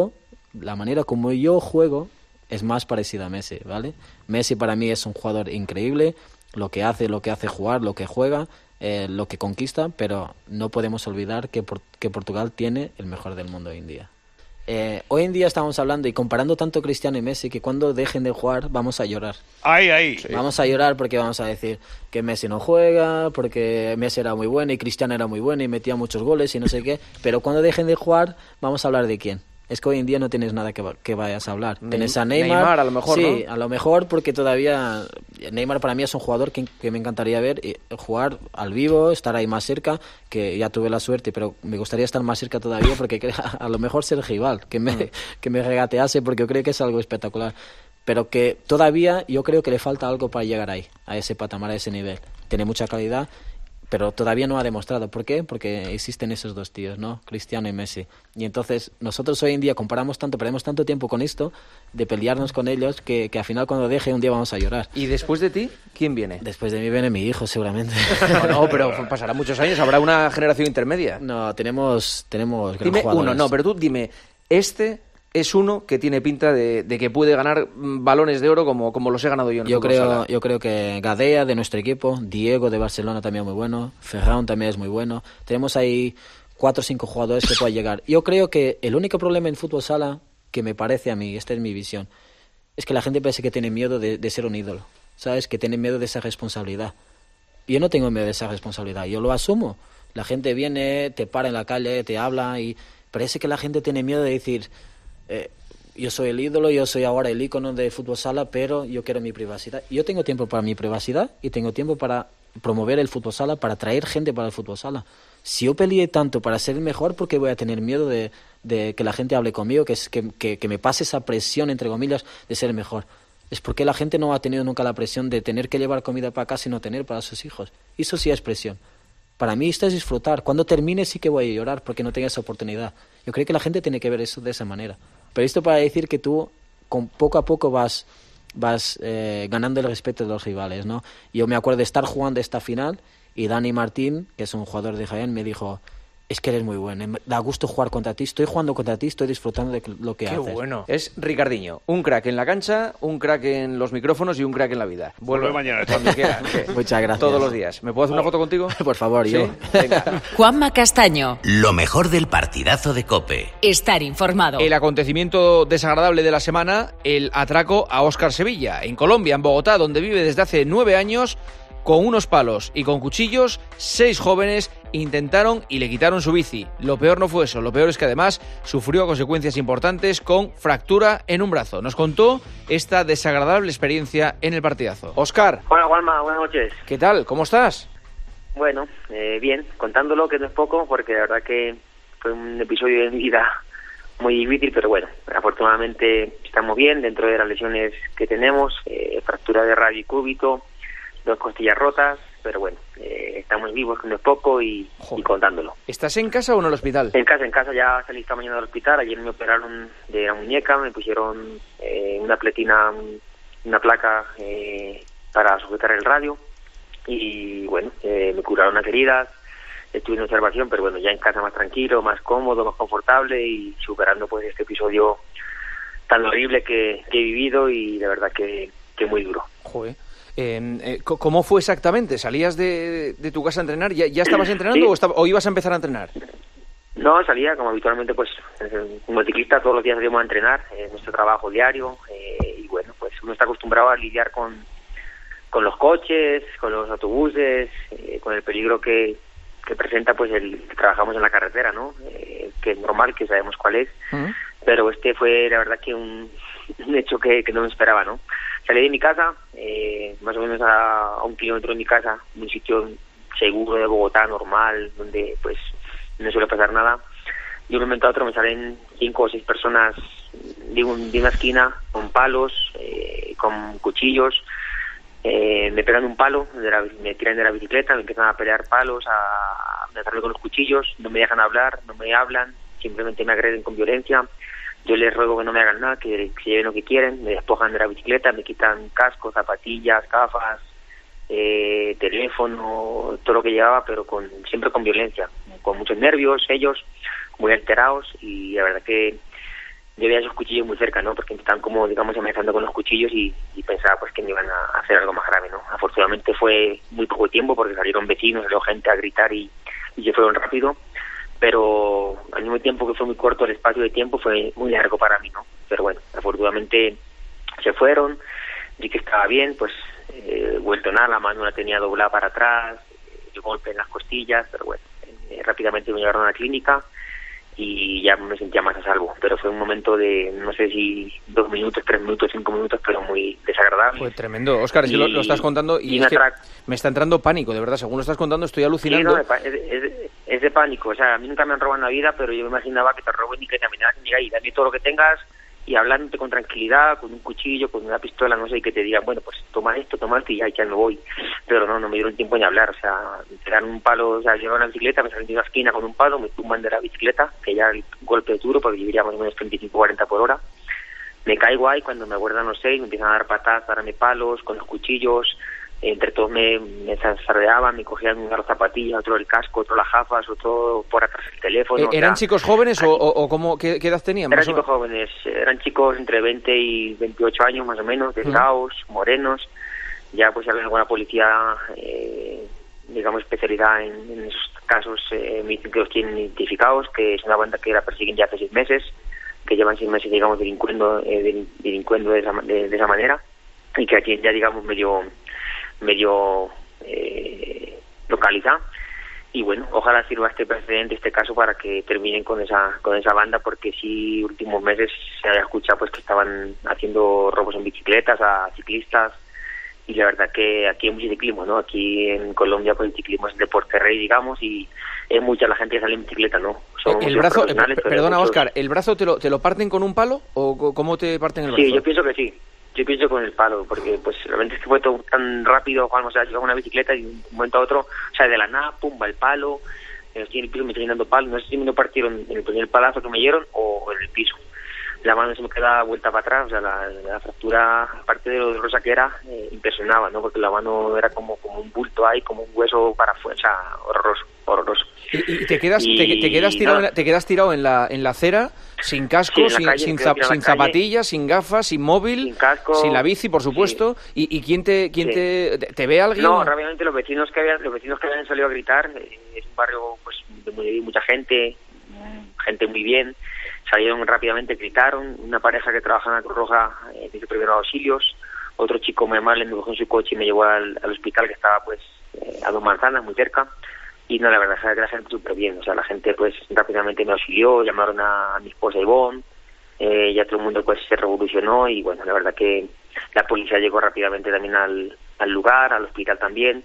la manera como yo juego es más parecida a Messi, ¿vale? Messi para mí es un jugador increíble, lo que hace, lo que hace jugar, lo que juega, eh, lo que conquista, pero no podemos olvidar que, por, que Portugal tiene el mejor del mundo hoy en día. Eh, hoy en día estamos hablando y comparando tanto Cristiano y Messi que cuando dejen de jugar vamos a llorar. Ahí, ahí. Sí. Vamos a llorar porque vamos a decir que Messi no juega, porque Messi era muy bueno y Cristiano era muy bueno y metía muchos goles y no sé qué. Pero cuando dejen de jugar vamos a hablar de quién. Es que hoy en día no tienes nada que, que vayas a hablar. Ne- Tienes a Neymar. Neymar, a lo mejor, Sí, ¿no? a lo mejor porque todavía... Neymar para mí es un jugador que, que me encantaría ver y jugar al vivo, estar ahí más cerca, que ya tuve la suerte, pero me gustaría estar más cerca todavía porque a lo mejor ser rival, que me, mm. que me regatease porque yo creo que es algo espectacular. Pero que todavía yo creo que le falta algo para llegar ahí, a ese patamar, a ese nivel. Tiene mucha calidad, pero todavía no ha demostrado. ¿Por qué? Porque existen esos dos tíos, ¿no? Cristiano y Messi. Y entonces nosotros hoy en día comparamos tanto, perdemos tanto tiempo con esto, de pelearnos con ellos, que, que al final cuando deje un día vamos a llorar. ¿Y después de ti, quién viene? Después de mí viene mi hijo, seguramente. No, no, pero pasará muchos años, habrá una generación intermedia. No, tenemos, tenemos gran Dime jugadores. uno, no, pero tú dime, este... es uno que tiene pinta de, de que puede ganar balones de oro como, como los he ganado yo en el Yo fútbol creo, sala. yo creo que Gadea de nuestro equipo, Diego de Barcelona también muy bueno, Ferran también es muy bueno. Tenemos ahí cuatro o cinco jugadores que pueden llegar. Yo creo que el único problema en fútbol sala, que me parece a mí, esta es mi visión, es que la gente parece que tiene miedo de, de ser un ídolo, ¿sabes? Que tiene miedo de esa responsabilidad. Yo no tengo miedo de esa responsabilidad, yo lo asumo. La gente viene, te para en la calle, te habla y parece que la gente tiene miedo de decir... Eh, yo soy el ídolo, yo soy ahora el ícono de fútbol sala, pero yo quiero mi privacidad. Yo tengo tiempo para mi privacidad y tengo tiempo para promover el fútbol sala, para traer gente para el fútbol sala. Si yo peleé tanto para ser el mejor, ¿por qué voy a tener miedo de, de que la gente hable conmigo, que, que, que, que me pase esa presión, entre comillas, de ser el mejor? Es porque la gente no ha tenido nunca la presión de tener que llevar comida para casa y no tener para sus hijos. Eso sí es presión. Para mí esto es disfrutar. Cuando termine sí que voy a llorar porque no tenga esa oportunidad. Yo creo que la gente tiene que ver eso de esa manera. Pero esto para decir que tú con poco a poco vas, vas eh, ganando el respeto de los rivales, ¿no? Yo me acuerdo de estar jugando esta final y Dani Martín, que es un jugador de Jaén, me dijo... Es que eres muy bueno, me da gusto jugar contra ti, estoy jugando contra ti, estoy disfrutando de lo que Qué haces. bueno. Es Ricardinho, un crack en la cancha, un crack en los micrófonos y un crack en la vida. Vuelve mañana. Cuando quiera. Muchas gracias. Todos los días. ¿Me puedo hacer una foto contigo? Por favor, ¿Sí? yo. Venga. Juanma Castaño. Lo mejor del partidazo de COPE. Estar informado. El acontecimiento desagradable de la semana, el atraco a Óscar Sevilla, en Colombia, en Bogotá, donde vive desde hace nueve años. Con unos palos y con cuchillos, seis jóvenes intentaron y le quitaron su bici. Lo peor no fue eso, lo peor es que además sufrió consecuencias importantes con fractura en un brazo. Nos contó esta desagradable experiencia en el partidazo. Óscar. Hola, Juanma, buenas noches. ¿Qué tal? ¿Cómo estás? Bueno, eh, bien, contándolo, que no es poco, porque la verdad que fue un episodio de mi vida muy difícil, pero bueno, afortunadamente estamos bien dentro de las lesiones que tenemos, eh, fractura de radio y cúbito, dos costillas rotas, pero bueno, eh, estamos vivos, que no es poco, y, y contándolo. ¿Estás en casa o en el hospital? En casa, en casa ya salí esta mañana del hospital. Ayer me operaron de la muñeca, me pusieron eh, una pletina, una placa eh, para sujetar el radio, y bueno, eh, me curaron las heridas, estuve en observación, pero bueno, ya en casa más tranquilo, más cómodo, más confortable, y superando pues este episodio tan horrible que, que he vivido, y la verdad que, que muy duro. Joder. Eh, eh, ¿Cómo fue exactamente? ¿Salías de, de tu casa a entrenar? ¿Ya, ya estabas entrenando Sí. o, estaba, o ibas a empezar a entrenar? No, salía como habitualmente, pues como ciclista todos los días salimos a entrenar, eh, nuestro trabajo diario, eh, y bueno, pues uno está acostumbrado a lidiar con, con los coches, con los autobuses, eh, con el peligro que, que presenta pues el que trabajamos en la carretera, ¿no? Eh, que es normal, que sabemos cuál es, Uh-huh. pero este fue la verdad que un, un hecho que, que no me esperaba, ¿no? Salí de mi casa, eh, más o menos a, a un kilómetro de mi casa, un sitio seguro de Bogotá, normal, donde pues no suele pasar nada, y de un momento a otro me salen cinco o seis personas de, un, de una esquina con palos, eh, con cuchillos, eh, me pegan un palo, de la, me tiran de la bicicleta, me empiezan a pelear palos, a amenazarme con los cuchillos, no me dejan hablar, no me hablan, simplemente me agreden con violencia. Yo les ruego que no me hagan nada, que se lleven lo que quieren, me despojan de la bicicleta, me quitan cascos, zapatillas, gafas, eh, teléfono, todo lo que llevaba, pero con siempre con violencia, con muchos nervios, ellos muy alterados, y la verdad que yo veía esos cuchillos muy cerca, ¿no? Porque estaban como, digamos, amenazando con los cuchillos y, y pensaba pues que me iban a hacer algo más grave, ¿no? Afortunadamente fue muy poco tiempo porque salieron vecinos, salió gente a gritar y, y se fueron rápido, pero al mismo tiempo que fue muy corto el espacio de tiempo, fue muy largo para mí, ¿no? Pero bueno, afortunadamente se fueron, vi que estaba bien, pues eh, vuelto nada, la mano la tenía doblada para atrás, el golpe en las costillas, pero bueno, eh, rápidamente me llevaron a la clínica y ya me sentía más a salvo, pero fue un momento de, no sé si dos minutos, tres minutos, cinco minutos, pero muy desagradable. Pues tremendo, Óscar, es que lo, lo estás contando y, y es que me está entrando pánico, de verdad, según lo estás contando estoy alucinando. Sí, no, es, es, es de pánico, o sea, a mí nunca me han robado en la vida, pero yo me imaginaba que te roben y que te amenazan y ahí, dame todo lo que tengas y hablándote con tranquilidad, con un cuchillo, con una pistola, no sé, y que te digan, bueno, pues toma esto, toma esto y ya, ya me voy. Pero no, no me dieron tiempo ni hablar, o sea, me dan un palo, o sea, llevan una bicicleta, me salen de una esquina con un palo, me tumban de la bicicleta, que ya el golpe es duro, porque yo iría más o menos treinta y cinco a cuarenta por hora. Me caigo ahí, cuando me acuerdan los seis, me empiezan a dar patadas, a darme palos, con los cuchillos, entre todos me, me zardeaban, me cogían una las zapatillas, otro el casco, otro las gafas, otro por atrás el teléfono. ¿Eran o sea, chicos jóvenes o, o, o cómo, qué, qué edad tenían? Eran chicos jóvenes, eran chicos entre veinte y veintiocho años más o menos, delgados, uh-huh. morenos, ya pues había alguna policía, eh, digamos especialidad en, en esos casos, eh, me dicen que los tienen identificados, que es una banda que la persiguen ya hace seis meses, que llevan seis meses, digamos, delincuendo, eh, delincuendo de esa, de, de esa manera, y que aquí ya, digamos, medio... medio eh, localizada y bueno, ojalá sirva este precedente, este caso para que terminen con esa con esa banda, porque sí, últimos meses se había escuchado pues que estaban haciendo robos en bicicletas a ciclistas y la verdad que aquí hay mucho ciclismo, ¿no? Aquí en Colombia pues el ciclismo es el deporte rey, digamos, y es mucha la gente que sale en bicicleta, ¿no? Son el brazo, eh, perdona muchos... Óscar, ¿el brazo te lo, te lo parten con un palo o cómo te parten el brazo? Sí, yo pienso que sí. Yo pienso con el palo, porque pues realmente es que fue todo tan rápido, Juan, o sea, yo con una bicicleta y de un momento a otro, o sea, de la nada, pum, va el palo, estoy en el piso, me estoy dando palo, no sé si me lo partieron en el primer palazo que me dieron o en el piso. La mano se me queda vuelta para atrás, o sea, la, la fractura, aparte de lo dolorosa que era, eh, impresionaba, ¿no? Porque la mano era como, como un bulto ahí, como un hueso para afuera, o sea, horroroso, horroroso. ¿Y, y te quedas y, te, te quedas tirado, en la, te quedas tirado en la en la acera, sin casco, sí, sin, calle, sin, zap, sin zapatillas, sin gafas, sin móvil, sin casco, sin la bici, por supuesto? Sí. ¿Y, y quién te quién sí. te, te ve alguien? No, rápidamente los vecinos que habían los vecinos que habían salido a gritar, eh, es un barrio pues de muy, mucha gente, gente muy bien. Salieron rápidamente, gritaron, una pareja que trabaja en la Cruz Roja eh, hizo primeros auxilios, otro chico muy amable me cogió en su coche y me llevó al, al hospital que estaba pues eh, a dos manzanas, muy cerca, y no, la verdad es que la gente súper bien, o sea, la gente pues rápidamente me auxilió, llamaron a, a mi esposa Ivonne, eh, ya todo el mundo pues se revolucionó y bueno, la verdad que la policía llegó rápidamente también al, al lugar, al hospital también,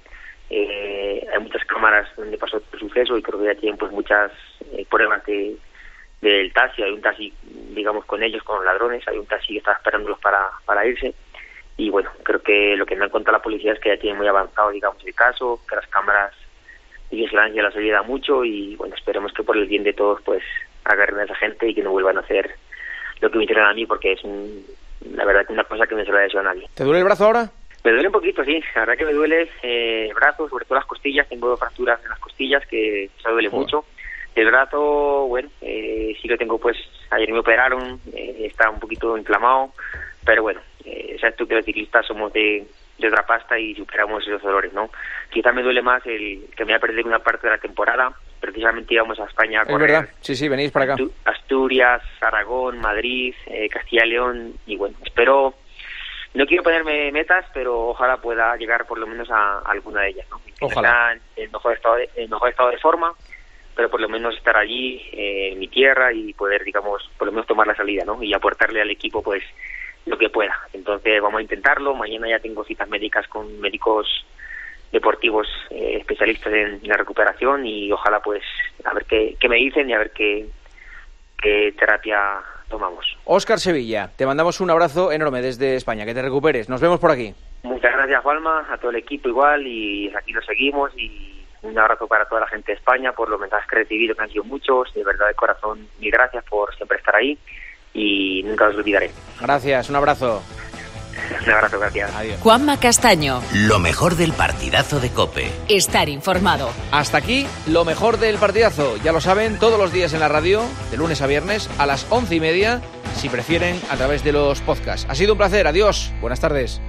eh, hay muchas cámaras donde pasó el suceso y creo que ya tienen pues muchas eh, pruebas de del taxi, hay un taxi, digamos, con ellos, con los ladrones, hay un taxi que está esperándolos para, para irse, y bueno, creo que lo que me han contado la policía es que ya tiene muy avanzado, digamos, el caso, que las cámaras de vigilancia las ayuda mucho, y bueno, esperemos que por el bien de todos, pues, agarren a esa gente y que no vuelvan a hacer lo que me hicieron a mí, porque es un, la verdad que una cosa que no se lo ha hecho a nadie. ¿Te duele el brazo ahora? Me duele un poquito, sí, la verdad que me duele eh, el brazo, sobre todo las costillas, tengo fracturas en las costillas, que eso duele oh. mucho. El brazo, bueno, eh, sí lo tengo, pues, ayer me operaron, eh, está un poquito inflamado, pero bueno, eh, sabes tú que los ciclistas somos de, de otra pasta y superamos esos dolores, ¿no? Quizá me duele más el que me voy a perder una parte de la temporada, precisamente íbamos a España a correr. Es verdad, sí, sí, venís para acá. Asturias, Aragón, Madrid, eh, Castilla y León, y bueno, espero, no quiero ponerme metas, pero ojalá pueda llegar por lo menos a, a alguna de ellas, ¿no? Ojalá. En el mejor estado de, el mejor estado de forma, pero por lo menos estar allí eh, en mi tierra y poder, digamos, por lo menos tomar la salida, ¿no? Y aportarle al equipo, pues, lo que pueda. Entonces vamos a intentarlo. Mañana ya tengo citas médicas con médicos deportivos eh, especialistas en la recuperación y ojalá, pues, a ver qué, qué me dicen y a ver qué, qué terapia tomamos. Óscar Sevilla, te mandamos un abrazo enorme desde España. Que te recuperes. Nos vemos por aquí. Muchas gracias, Juanma, a todo el equipo igual, y aquí lo seguimos, y un abrazo para toda la gente de España por los mensajes que he recibido, que han sido muchos, de verdad de corazón, mil gracias por siempre estar ahí y nunca os olvidaré. Gracias, un abrazo. Un abrazo, gracias. Adiós. Juanma Castaño. Lo mejor del partidazo de COPE. Estar informado. Hasta aquí lo mejor del partidazo. Ya lo saben, todos los días en la radio, de lunes a viernes, a las once y media, si prefieren, a través de los podcasts. Ha sido un placer. Adiós. Buenas tardes.